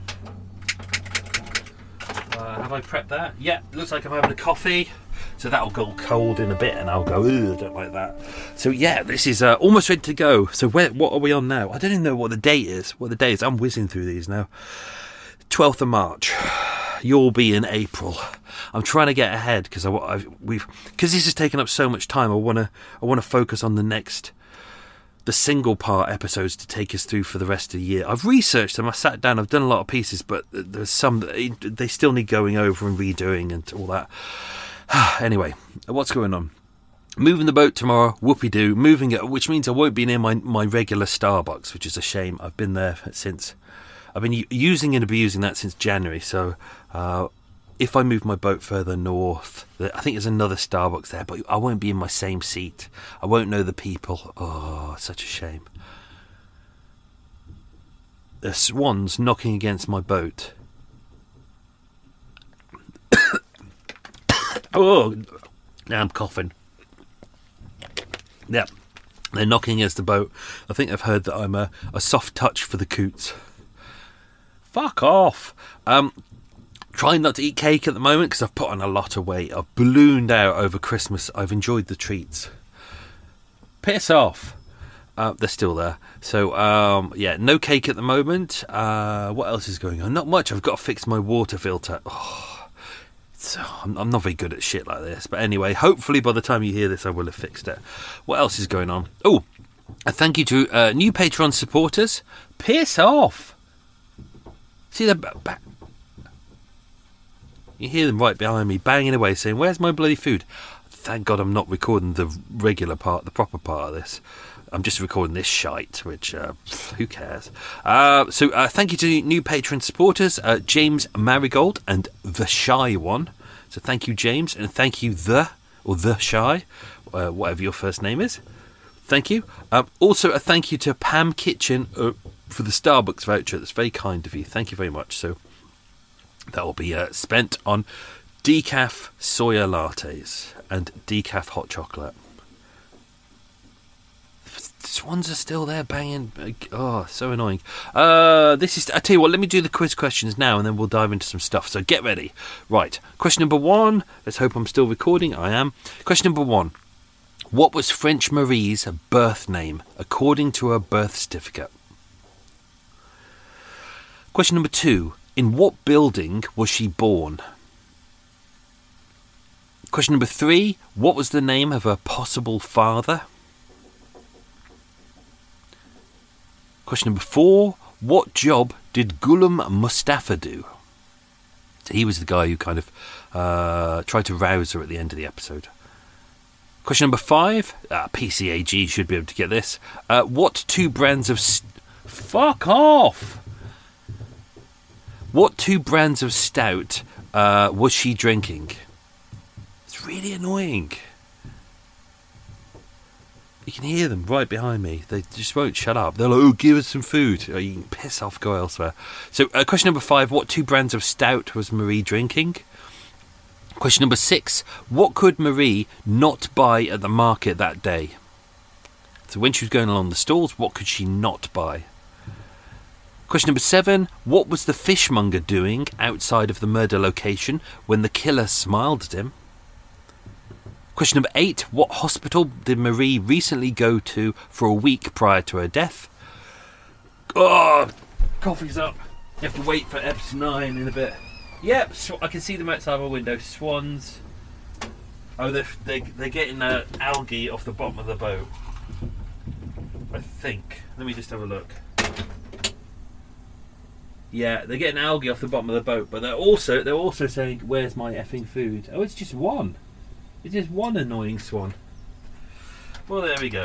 Have I prepped that? Yeah, looks like I'm having a coffee. So that'll go cold in a bit and I'll go, I don't like that. So yeah, this is almost ready to go. So what are we on now? I don't even know what the date is. I'm whizzing through these now. 12th of March. You'll be in April. I'm trying to get ahead because this has taken up so much time. I want to focus on the single part episodes to take us through for the rest of the year. I've researched them, I sat down, I've done a lot of pieces, but there's some that they still need going over and redoing and all that. Anyway, what's going on? Moving the boat tomorrow, whoopee-doo, moving it, which means I won't be near my regular Starbucks, which is a shame. I've been there since, I've been using and abusing that since January, so if I move my boat further north, I think there's another Starbucks there, but I won't be in my same seat. I won't know the people. Oh, such a shame. There's swans knocking against my boat. Oh, now I'm coughing. Yeah, they're knocking against the boat. I think they've heard that I'm a soft touch for the coots. Fuck off. Trying not to eat cake at the moment because I've put on a lot of weight. I've ballooned out over Christmas. I've enjoyed the treats. Piss off. They're still there. So, yeah, no cake at the moment. What else is going on? Not much. I've got to fix my water filter. Oh, I'm not very good at shit like this. But anyway, hopefully by the time you hear this, I will have fixed it. What else is going on? Oh, a thank you to new Patreon supporters. Piss off. See, they're back. You hear them right behind me banging away saying, where's my bloody food? Thank God I'm not recording the regular part, the proper part of this. I'm just recording this shite, which, who cares? So thank you to new Patreon supporters, James Marigold and The Shy One. So thank you, James, and thank you, The Shy, whatever your first name is. Thank you. Also, a thank you to Pam Kitchen for the Starbucks voucher. That's very kind of you. Thank you very much. So that will be spent on decaf soya lattes and decaf hot chocolate. The swans are still there banging. Oh, so annoying. I tell you what, let me do the quiz questions now and then we'll dive into some stuff. So get ready. Right. Question number 1. Let's hope I'm still recording. I am. Question number 1. What was French Marie's birth name according to her birth certificate? Question number 2. In what building was she born? Question number 3. What was the name of her possible father? Question number 4. What job did Ghulam Mustafa do? So he was the guy who kind of tried to rouse her at the end of the episode. Question number 5. PCAG should be able to get this. What 2 brands of... Fuck off! What 2 brands of stout was she drinking? It's really annoying. You can hear them right behind me. They just won't shut up. They're like, oh, give us some food. Oh, you can piss off, go elsewhere. So, question number 5. What 2 brands of stout was Marie drinking? Question number 6. What could Marie not buy at the market that day? So, when she was going along the stalls, what could she not buy? Question number 7. What was the fishmonger doing outside of the murder location when the killer smiled at him? Question number 8. What hospital did Marie recently go to for a week prior to her death? Oh, coffee's up. You have to wait for episode 9 in a bit. Yep, I can see them outside my window. Swans. Oh, they're getting algae off the bottom of the boat. I think. Let me just have a look. Yeah, they're getting algae off the bottom of the boat, but they're also saying, "Where's my effing food?" Oh, it's just one. It's just one annoying swan. Well, there we go.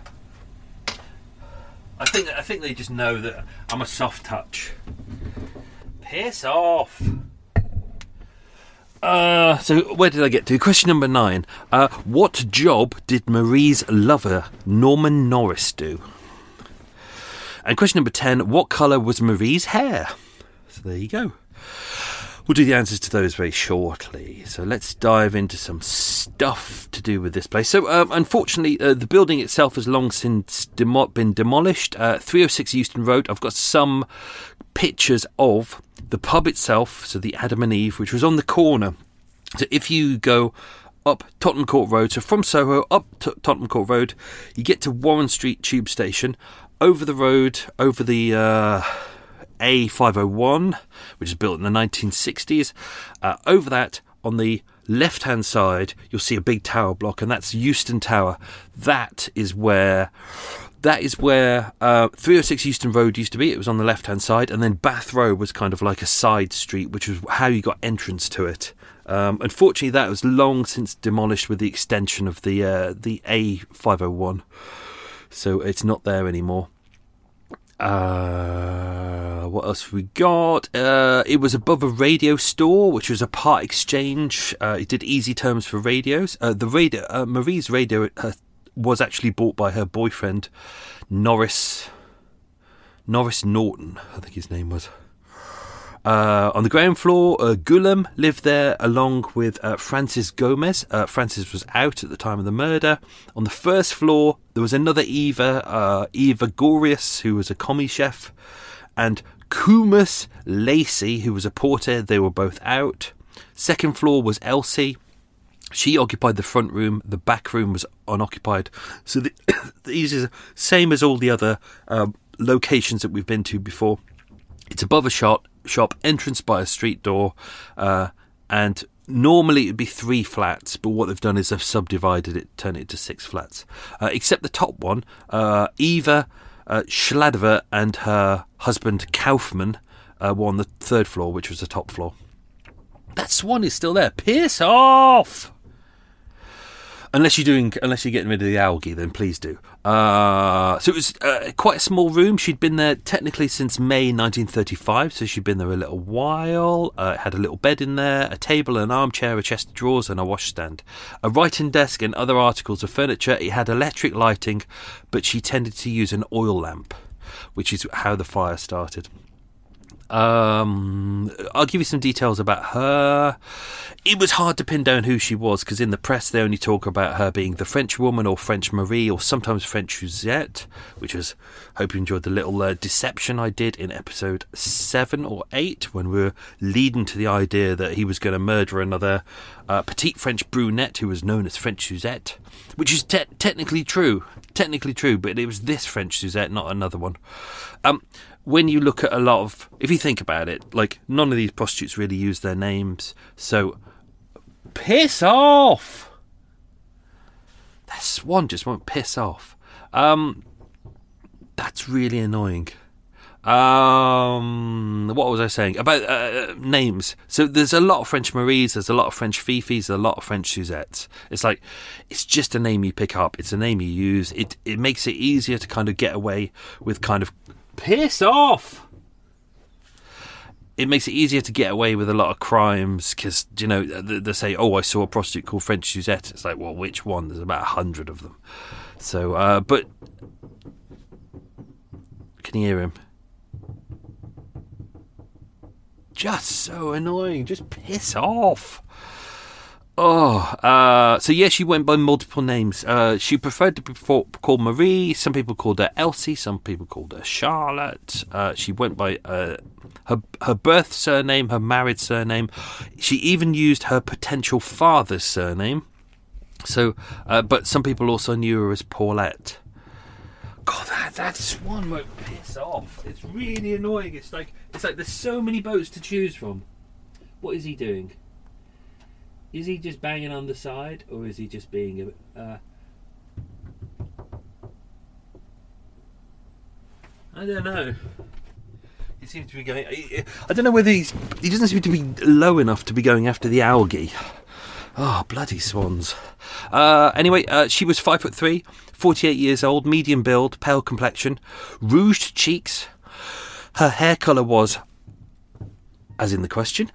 I think they just know that I'm a soft touch. Piss off. So where did I get to? Question number 9. What job did Marie's lover, Norman Norris, do? And question number 10. What colour was Marie's hair? So there you go. We'll do the answers to those very shortly. So let's dive into some stuff to do with this place. So unfortunately, the building itself has long since been demolished. 306 Euston Road. I've got some pictures of the pub itself, so the Adam and Eve, which was on the corner. So if you go up Tottenham Court Road, so from Soho up to Tottenham Court Road, you get to Warren Street Tube Station, over the road, over the A501, which is built in the 1960s. Over that, on the left-hand side, you'll see a big tower block, and that's Euston Tower. That is where 306 Euston Road used to be. It was on the left-hand side, and then Bath Row was kind of like a side street, which was how you got entrance to it. Unfortunately, that was long since demolished with the extension of the A501, so it's not there anymore. What else have we got? It was above a radio store, which was a part exchange. It did easy terms for radios. Marie's radio was actually bought by her boyfriend, Norris Norton, I think his name was. On the ground floor, Ghulam lived there along with Francis Gomez. Francis was out at the time of the murder. On the first floor, there was another Eva Gorius, who was a commie chef, and Kumus Lacey, who was a porter. They were both out. Second floor was Elsie. She occupied the front room. The back room was unoccupied. So these are the same as all the other locations that we've been to before. It's above a shop, entrance by a street door, and normally it'd be 3 flats, but what they've done is they've subdivided it, turned it into 6 flats. Except the top one, Eva Schladver and her husband Kaufman were on the 3rd floor, which was the top floor. That swan is still there. Piss off! Unless you're getting rid of the algae, then please do. So it was quite a small room. She'd been there technically since May 1935, so she'd been there a little while. It had a little bed in there, a table, an armchair, a chest of drawers, and a washstand. A writing desk and other articles of furniture. It had electric lighting, but she tended to use an oil lamp, which is how the fire started. I'll give you some details about her. It was hard to pin down who she was, because in the press they only talk about her being the French woman or French Marie or sometimes French Suzette, which was, hope you enjoyed the little deception I did in episode 7 or 8 when we were leading to the idea that he was going to murder another petite French brunette who was known as French Suzette, which is technically true, but it was this French Suzette, not another one. When you look at a lot of, if you think about it, like, none of these prostitutes really use their names, so piss off! That swan just won't piss off. That's really annoying. What was I saying about names? So there's a lot of French Maries, there's a lot of French Fifis, there's a lot of French Suzettes. It's like, it's just a name you pick up, it's a name you use. It makes it easier to kind of get away with kind of piss off. It makes it easier to get away with a lot of crimes because, you know, they say, oh, I saw a prostitute called French Suzette. It's like, well, which one? There's about 100 of them. So, but can you hear him? Just so annoying. Just piss off. So yeah, she went by multiple names. She preferred to be called Marie. Some people called her Elsie. Some people called her Charlotte. She went by her birth surname, her married surname. She even used her potential father's surname. So, but some people also knew her as Paulette. God, that's one won't piss off. It's really annoying. It's like there's so many boats to choose from. What is he doing? Is he just banging on the side, or is he just being a? I don't know. He seems to be going. I don't know whether he doesn't seem to be low enough to be going after the algae. Oh, bloody swans. Anyway, she was 5'3", 48 years old, medium build, pale complexion, rouged cheeks. Her hair colour was, as in the question.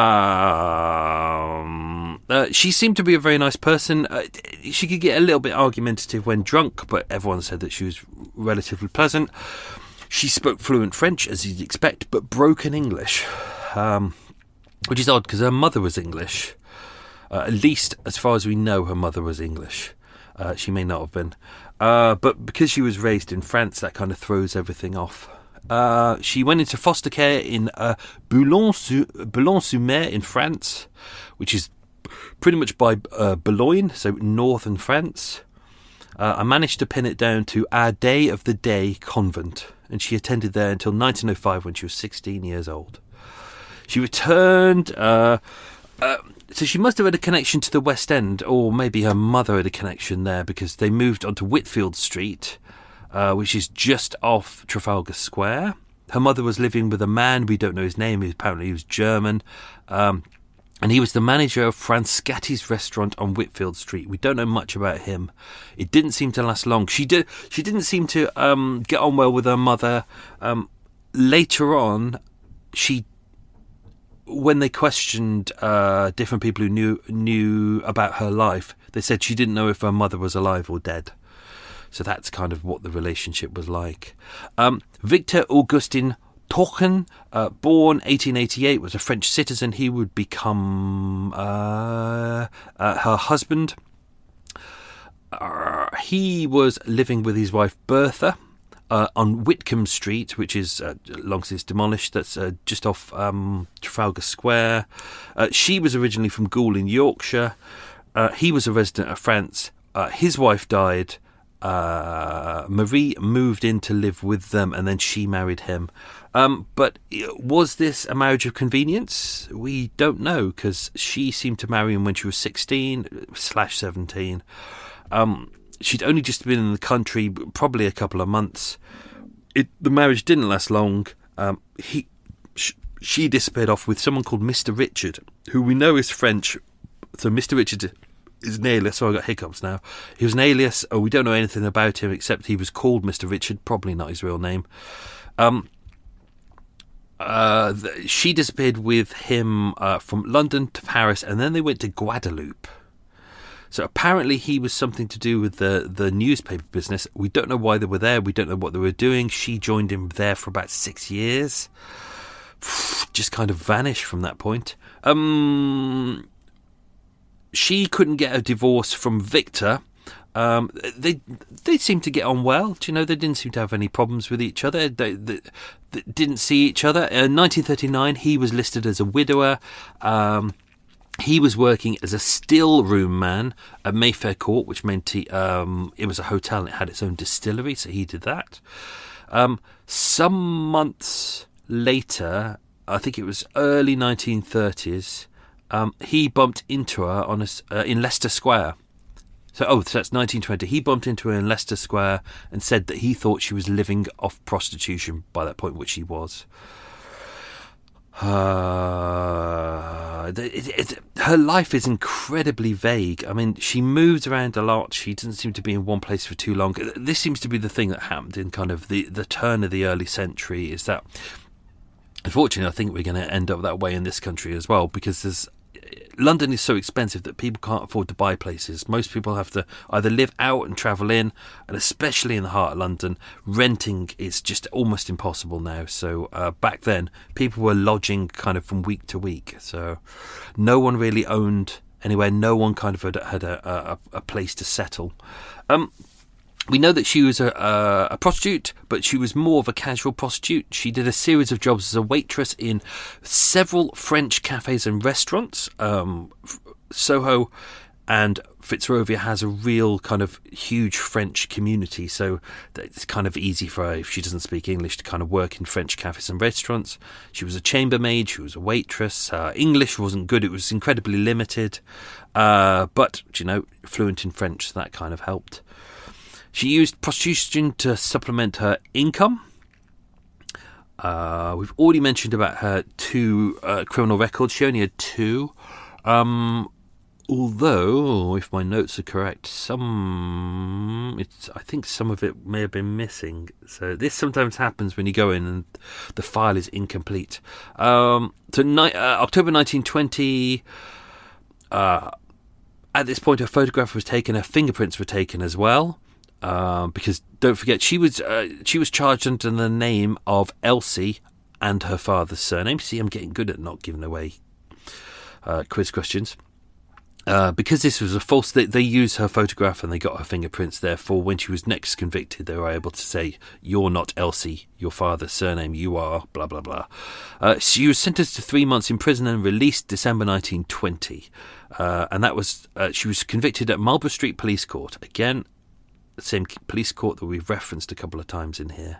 She seemed to be a very nice person. She could get a little bit argumentative when drunk, but everyone said that she was relatively pleasant. She spoke fluent French, as you'd expect, but broken English, which is odd because her mother was English. At least, as far as we know, her mother was English. She may not have been. But because she was raised in France, that kind of throws everything off. She went into foster care in Boulogne-sur-Mer in France, which is pretty much by Boulogne, so northern France. I managed to pin it down to Our Day of the Day convent, and she attended there until 1905 when she was 16 years old. She returned... so she must have had a connection to the West End, or maybe her mother had a connection there, because they moved onto Whitfield Street, which is just off Trafalgar Square. Her mother was living with a man, we don't know his name, apparently he was German, and he was the manager of Frascati's restaurant on Whitfield Street. We don't know much about him. It didn't seem to last long. She didn't seem to get on well with her mother. Later on, when they questioned different people who knew about her life, they said she didn't know if her mother was alive or dead. So that's kind of what the relationship was like. Victor Augustin Tochen, born 1888, was a French citizen. He would become her husband. He was living with his wife Bertha on Whitcomb Street, which is, long since demolished, that's just off Trafalgar Square. She was originally from Goole in Yorkshire. He was a resident of France. His wife died. Marie moved in to live with them, and then she married him. But was this a marriage of convenience? We don't know, because she seemed to marry him when she was 16/17. She'd only just been in the country, probably a couple of months. The marriage didn't last long. She disappeared off with someone called Mr. Richard, who we know is French. So Mr. Richard is an alias. So I got hiccups now. He was an alias. We don't know anything about him except he was called Mr. Richard. Probably not his real name. She disappeared with him from London to Paris, and then they went to Guadeloupe. So apparently he was something to do with the newspaper business. We don't know why they were there. We don't know what they were doing. She joined him there for about 6 years. Just kind of vanished from that point. She couldn't get a divorce from Victor. They seemed to get on well. Do you know, they didn't seem to have any problems with each other. They didn't see each other. In 1939, he was listed as a widower. He was working as a still room man at Mayfair Court, which meant it was a hotel and it had its own distillery, so he did that. Some months later, I think it was early 1930s, he bumped into her in Leicester Square. So that's 1920. He bumped into her in Leicester Square and said that he thought she was living off prostitution by that point, which she was. Her life is incredibly vague. I mean, she moves around a lot. She doesn't seem to be in one place for too long. This seems to be the thing that happened in kind of the turn of the early century, is that, unfortunately, I think we're going to end up that way in this country as well, because London is so expensive that people can't afford to buy places. Most people have to either live out and travel in, and especially in the heart of London, renting is just almost impossible now. So back then, people were lodging kind of from week to week. So no one really owned anywhere. No one kind of had a place to settle. We know that she was a prostitute, but she was more of a casual prostitute. She did a series of jobs as a waitress in several French cafes and restaurants. Soho and Fitzrovia has a real kind of huge French community, so it's kind of easy for her, if she doesn't speak English, to kind of work in French cafes and restaurants. She was a chambermaid, she was a waitress. English wasn't good, it was incredibly limited, but, fluent in French, so that kind of helped. She used prostitution to supplement her income. We've already mentioned about her 2 criminal records. She only had 2. Although, if my notes are correct, I think some of it may have been missing. So this sometimes happens when you go in and the file is incomplete. October 1920... at this point, her photograph was taken. Her fingerprints were taken as well. Because don't forget, she was charged under the name of Elsie and her father's surname. See, I'm getting good at not giving away quiz questions. Because this was a false, they used her photograph and they got her fingerprints. Therefore, when she was next convicted, they were able to say, "You're not Elsie, your father's surname, you are blah blah blah." She was sentenced to 3 months in prison and released December 1920, and that was she was convicted at Marlborough Street Police Court. Again, the same police court that we've referenced a couple of times in here.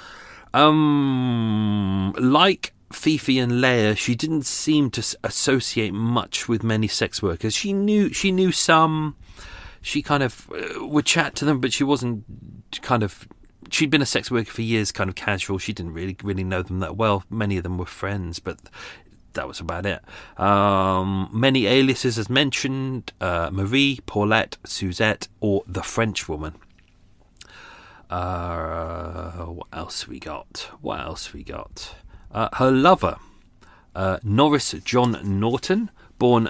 Like Fifi and Leia, she didn't seem to associate much with many sex workers. She knew some. She kind of would chat to them, but she wasn't kind of. She'd been a sex worker for years, kind of casual. She didn't really know them that well. Many of them were friends, but that was about it. Many aliases, as mentioned: Marie, Paulette, Suzette, or the French woman. What else we got? Her lover, Norris John Norton, born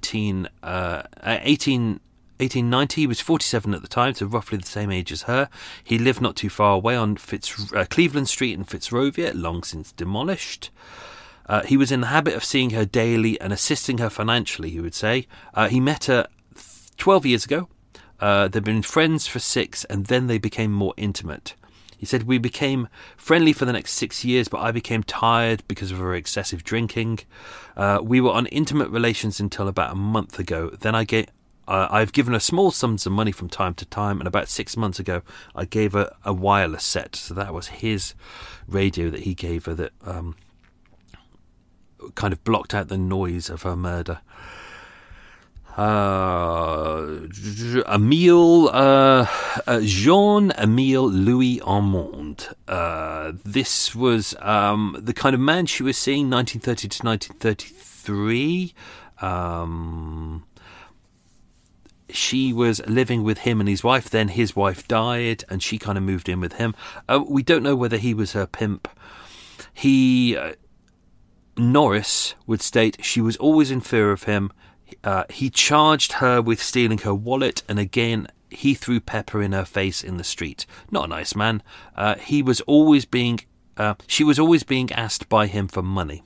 1890. He was 47 at the time, so roughly the same age as her. He lived not too far away on Cleveland Street in Fitzrovia, long since demolished. He was in the habit of seeing her daily and assisting her financially, he would say. He met her 12 years ago. They'd been friends for 6, and then they became more intimate. He said, "We became friendly for the next 6 years, but I became tired because of her excessive drinking. We were on intimate relations until about a month ago. Then I've given her small sums of money from time to time, and about 6 months ago, I gave her a wireless set." So that was his radio that he gave her that kind of blocked out the noise of her murder. Jean-Emile Louis Armand. This was the kind of man she was seeing 1930 to 1933. She was living with him and his wife. Then his wife died and she kind of moved in with him. We don't know whether he was her pimp. Norris would state she was always in fear of him. He charged her with stealing her wallet, and again he threw pepper in her face in the street. Not a nice man. She was always being asked by him for money.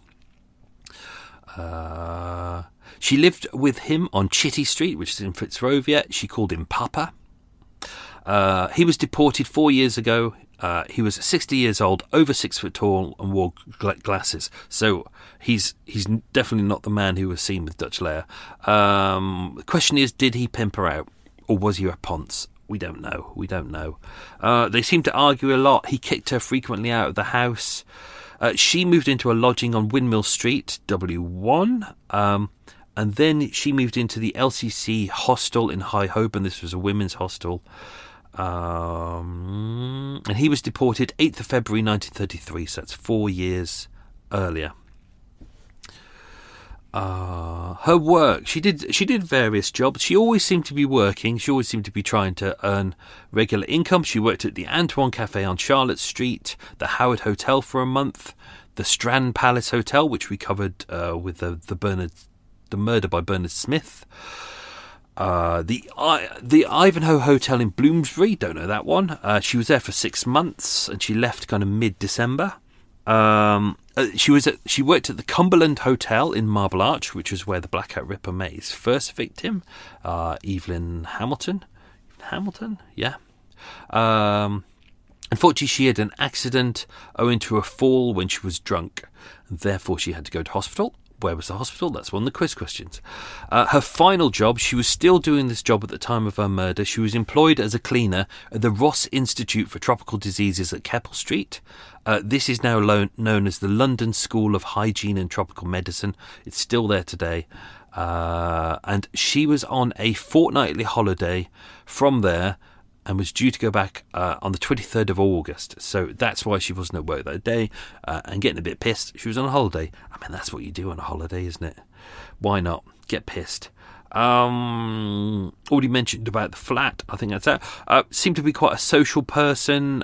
She lived with him on Chitty Street, which is in Fitzrovia. She called him Papa. He was deported 4 years ago. He was 60 years old, over 6 foot tall, and wore glasses. So he's definitely not the man who was seen with Dutch Leia. The question is, did he pimp her out, or was he a ponce? We don't know. They seem to argue a lot. He kicked her frequently out of the house. She moved into a lodging on Windmill Street, W1. And then she moved into the LCC hostel in High Holborn. This was a women's hostel. And he was deported 8th of February 1933, so that's 4 years earlier. Her work, she did various jobs. She always seemed to be working. She always seemed to be trying to earn regular income. She worked at the Antoine Cafe on Charlotte Street, the Howard Hotel for a month, the Strand Palace Hotel, which we covered with the murder by Bernard Smith. The Ivanhoe Hotel in Bloomsbury, don't know that one. She was there for 6 months, and she left kind of mid-December. She worked at the Cumberland Hotel in Marble Arch, which was where the Black Hat Ripper met his first victim, Evelyn Hamilton. Hamilton, yeah. Unfortunately, she had an accident owing to a fall when she was drunk. Therefore, she had to go to hospital. Where was the hospital? That's one of the quiz questions. Her final job, she was still doing this job at the time of her murder. She was employed as a cleaner at the Ross Institute for Tropical Diseases at Keppel Street. This is now known as the London School of Hygiene and Tropical Medicine. It's still there today. And she was on a fortnightly holiday from there and was due to go back on the 23rd of August. So that's why she wasn't at work that day and getting a bit pissed. She was on a holiday. I mean, that's what you do on a holiday, isn't it? Why not? Get pissed. Already mentioned about the flat. I think that's that. Seemed to be quite a social person.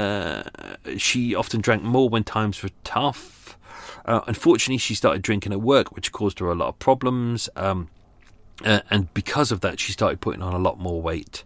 She often drank more when times were tough. Unfortunately, she started drinking at work, which caused her a lot of problems. And because of that, she started putting on a lot more weight.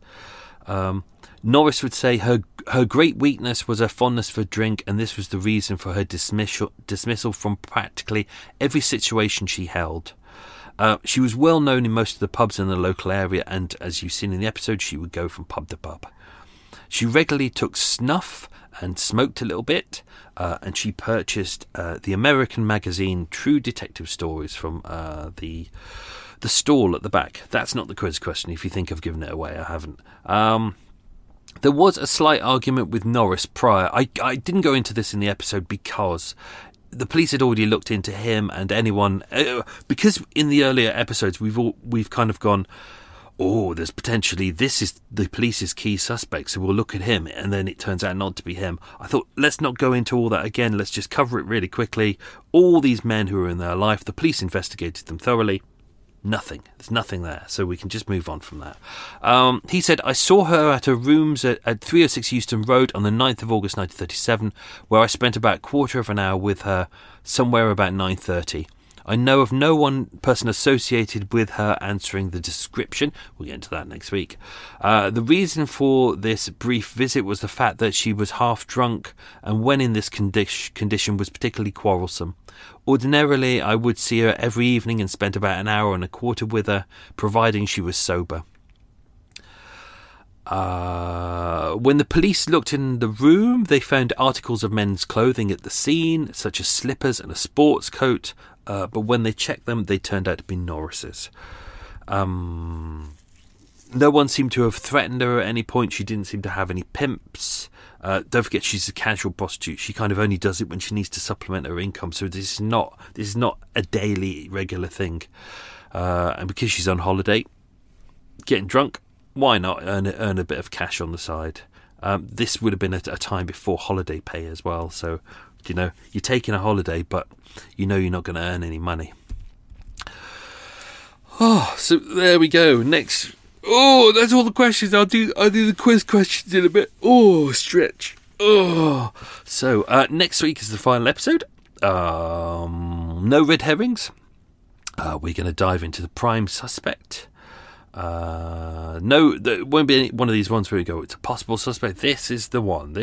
Norris would say her great weakness was her fondness for drink, and this was the reason for her dismissal from practically every situation she held. She was well known in most of the pubs in the local area, and as you've seen in the episode, she would go from pub to pub. She regularly took snuff and smoked a little bit, and she purchased the American magazine True Detective Stories from the stall at the back. That's not the quiz question. If you think I've given it away, I haven't. There was a slight argument with Norris prior. I didn't go into this in the episode because the police had already looked into him and anyone... because in the earlier episodes we've kind of gone, oh, there's potentially... this is the police's key suspect, so we'll look at him, and then it turns out not to be him. I thought, let's not go into all that again. Let's just cover it really quickly. All these men who were in their life, the police investigated them thoroughly. Nothing. There's nothing there, so we can just move on from that. He said, I saw her at her rooms at 306 Euston Road on the 9th of August 1937, where I spent about a quarter of an hour with her, somewhere about 9:30. I know of no one person associated with her answering the description. We'll get into that next week. The reason for this brief visit was the fact that she was half drunk, and when in this condition was particularly quarrelsome. Ordinarily, I would see her every evening and spent about an hour and a quarter with her, providing she was sober. When the police looked in the room, they found articles of men's clothing at the scene, such as slippers and a sports coat, but when they checked them, they turned out to be Norris's. No one seemed to have threatened her at any point. She didn't seem to have any pimps. Don't forget, she's a casual prostitute. She kind of only does it when she needs to supplement her income. So this is not a daily, regular thing. And because she's on holiday, getting drunk, why not earn a bit of cash on the side? This would have been a time before holiday pay as well. So, you know, you're taking a holiday, but you know you're not going to earn any money. Oh, so there we go. Next. Oh, that's all the questions. I'll do the quiz questions in a bit. Oh, stretch. Oh. So, next week is the final episode. No red herrings. We're going to dive into the prime suspect. No, there won't be one of these ones where we go, it's a possible suspect. This is the one.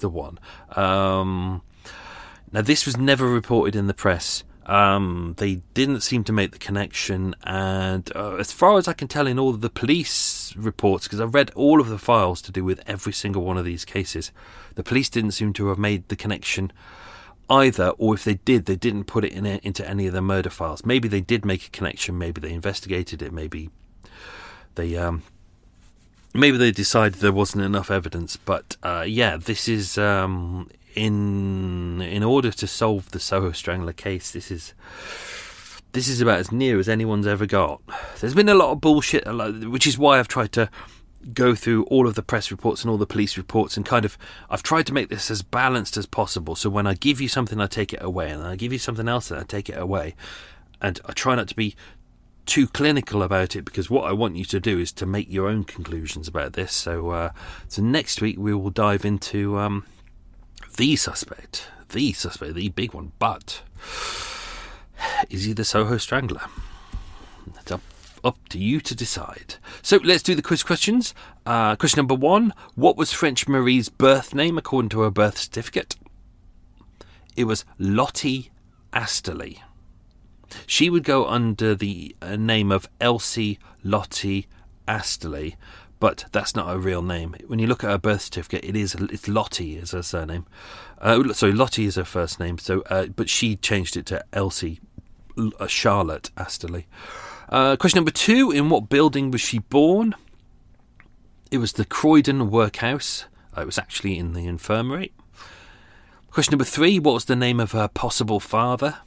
Now, this was never reported in the press. They didn't seem to make the connection, and as far as I can tell in all of the police reports, because I've read all of the files to do with every single one of these cases, the police didn't seem to have made the connection either, or if they did, they didn't put it into any of their murder files. Maybe they did make a connection, maybe they investigated it, maybe they decided there wasn't enough evidence, but this is in order to solve the Soho Strangler case, this is this is about as near as anyone's ever got. There's been a lot of bullshit, which is why I've tried to go through all of the press reports and all the police reports, and I've tried to make this as balanced as possible. So when I give you something, I take it away, and I give you something else, and I take it away. And I try not to be too clinical about it, because what I want you to do is to make your own conclusions about this. So next week we will dive into the suspect, the big one. But is he the Soho Strangler? It's up to you to decide. So let's do the quiz questions. Question number 1. What was French Marie's birth name according to her birth certificate? It was Lottie Asterley. She would go under the name of Elsie Lottie Asterley, but that's not her real name. When you look at her birth certificate, it's Lottie is her surname. Sorry, Lottie is her first name. So, but she changed it to Elsie Charlotte Asterley. Question number 2. In what building was she born? It was the Croydon Workhouse. It was actually in the infirmary. Question number 3. What was the name of her possible father?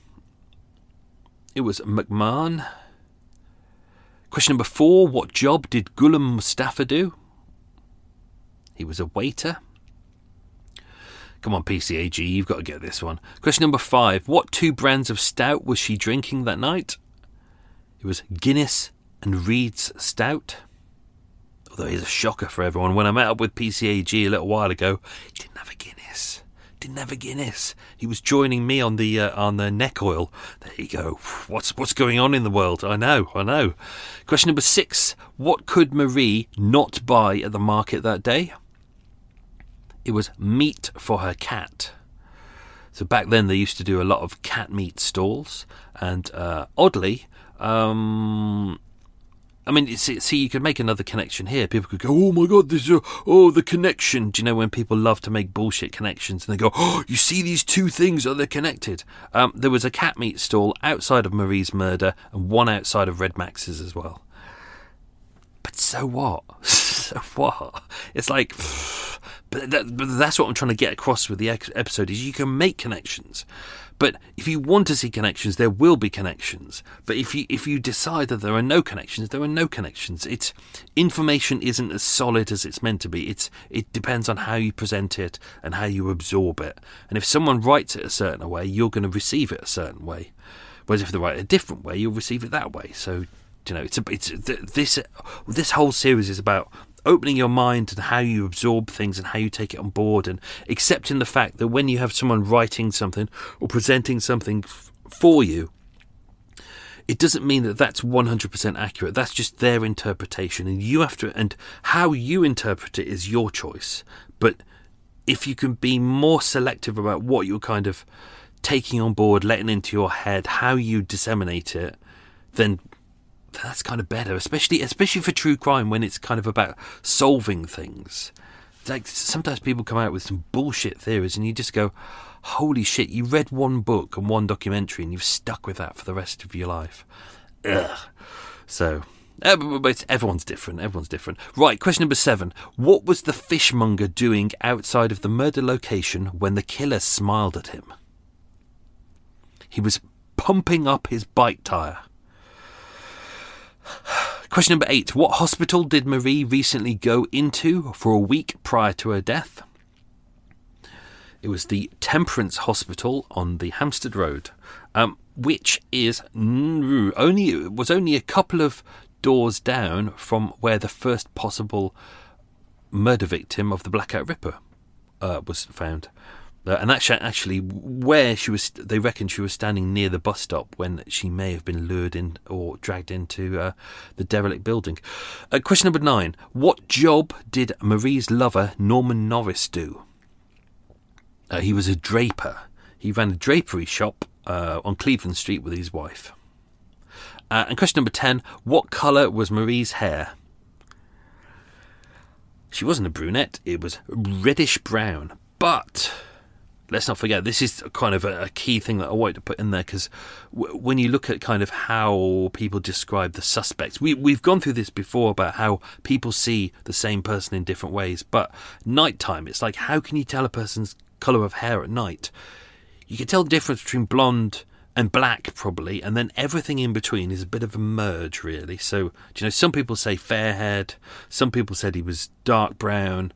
It was McMahon. Question number 4. What job did Ghulam Mustafa do? He was a waiter. Come on, PCAG, you've got to get this one. Question number 5. What 2 brands of stout was she drinking that night? It was Guinness and Reed's Stout. Although here's a shocker for everyone. When I met up with PCAG a little while ago, he didn't have a Guinness. He was joining me on the neck oil. There you go. What's going on in the world? I know. Question number 6. What could Marie not buy at the market that day? It was meat for her cat. So back then they used to do a lot of cat meat stalls, and oddly, I mean, see, you could make another connection here. People could go, oh my God, the connection. Do you know when people love to make bullshit connections and they go, oh, you see these 2 things, they're connected. There was a cat meat stall outside of Marie's murder and one outside of Red Max's as well. But so what? It's like, but that's what I'm trying to get across with the episode, is you can make connections. But if you want to see connections, there will be connections. But if you decide that there are no connections, there are no connections. Information isn't as solid as it's meant to be. It depends on how you present it and how you absorb it. And if someone writes it a certain way, you're going to receive it a certain way. Whereas if they write it a different way, you'll receive it that way. So, you know, this whole series is about opening your mind and how you absorb things and how you take it on board, and accepting the fact that when you have someone writing something or presenting something for you, it doesn't mean that that's 100% accurate. That's just their interpretation, and you have to, and how you interpret it is your choice. But if you can be more selective about what you're kind of taking on board, letting into your head, how you disseminate it, then that's kind of better, especially for true crime, when it's kind of about solving things. Like, sometimes people come out with some bullshit theories and you just go, holy shit, you read one book and one documentary and you've stuck with that for the rest of your life. Ugh. So, but everyone's different. Right, question number 7. What was the fishmonger doing outside of the murder location when the killer smiled at him? He was pumping up his bike tyre. Question number 8. What hospital did Marie recently go into for a week prior to her death? It was the Temperance Hospital on the Hampstead Road, which is only a couple of doors down from where the first possible murder victim of the Blackout Ripper was found. And that's actually where she was. They reckon she was standing near the bus stop when she may have been lured in or dragged into the derelict building. Question number 9. What job did Marie's lover, Norman Norris, do? He was a draper. He ran a drapery shop on Cleveland Street with his wife. And question number 10. What colour was Marie's hair? She wasn't a brunette. It was reddish brown. But let's not forget, this is kind of a key thing that I wanted to put in there, because when you look at kind of how people describe the suspects, we've gone through this before about how people see the same person in different ways. But nighttime, it's like, how can you tell a person's colour of hair at night? You can tell the difference between blonde and black probably, and then everything in between is a bit of a merge, really. So, some people say fair-haired, some people said he was dark brown.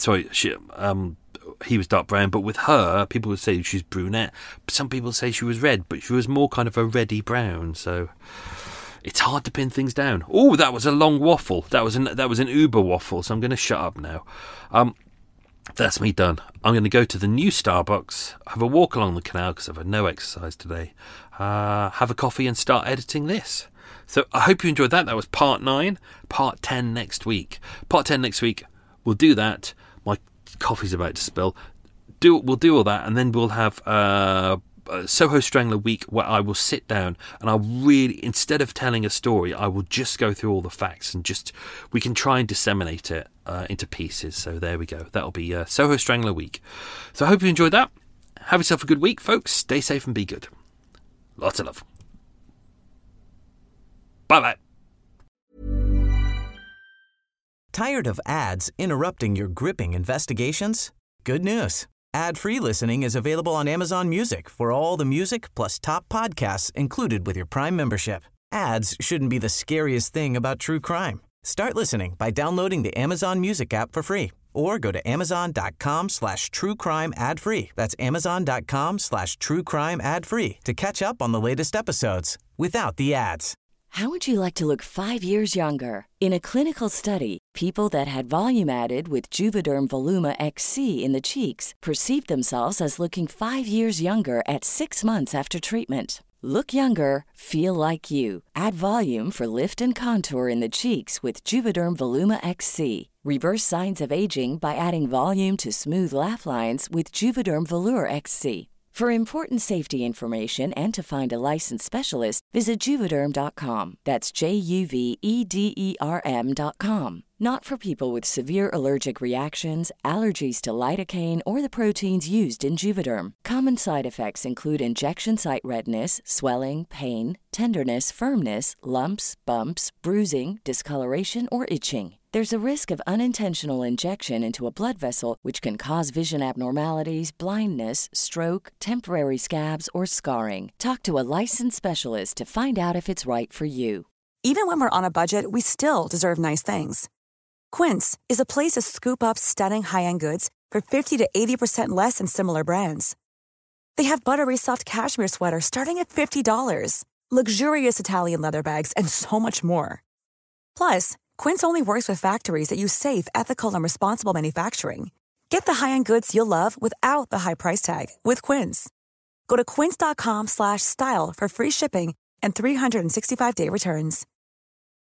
He was dark brown, but with her, people would say she's brunette. Some people say she was red, but she was more kind of a reddy brown. So it's hard to pin things down. Oh, that was a long waffle. That was an Uber waffle. So I'm going to shut up now. That's me done. I'm going to go to the new Starbucks, have a walk along the canal because I've had no exercise today, have a coffee and start editing this. So I hope you enjoyed that. That was part 9. Part 10 next week. Part 10 next week. We'll do that. My coffee's about to spill. We'll do all that, and then we'll have Soho Strangler week where I will sit down and I'll really, instead of telling a story, I will just go through all the facts and we can try and disseminate it into pieces. So there we go. That'll be Soho Strangler week. So I hope you enjoyed that. Have yourself a good week, folks. Stay safe and be good. Lots of love. Bye-bye. Tired of ads interrupting your gripping investigations? Good news. Ad-free listening is available on Amazon Music for all the music plus top podcasts included with your Prime membership. Ads shouldn't be the scariest thing about true crime. Start listening by downloading the Amazon Music app for free or go to amazon.com/truecrime ad-free. That's amazon.com/truecrime ad-free to catch up on the latest episodes without the ads. How would you like to look 5 years younger? In a clinical study, people that had volume added with Juvederm Voluma XC in the cheeks perceived themselves as looking 5 years younger at 6 months after treatment. Look younger, feel like you. Add volume for lift and contour in the cheeks with Juvederm Voluma XC. Reverse signs of aging by adding volume to smooth laugh lines with Juvederm Volure XC. For important safety information and to find a licensed specialist, visit Juvederm.com. That's JUVEDERM.com. Not for people with severe allergic reactions, allergies to lidocaine, or the proteins used in Juvederm. Common side effects include injection site redness, swelling, pain, tenderness, firmness, lumps, bumps, bruising, discoloration, or itching. There's a risk of unintentional injection into a blood vessel, which can cause vision abnormalities, blindness, stroke, temporary scabs, or scarring. Talk to a licensed specialist to find out if it's right for you. Even when we're on a budget, we still deserve nice things. Quince is a place to scoop up stunning high-end goods for 50 to 80% less than similar brands. They have buttery soft cashmere sweaters starting at $50, luxurious Italian leather bags, and so much more. Plus, Quince only works with factories that use safe, ethical, and responsible manufacturing. Get the high-end goods you'll love without the high price tag with Quince. Go to quince.com/style for free shipping and 365-day returns.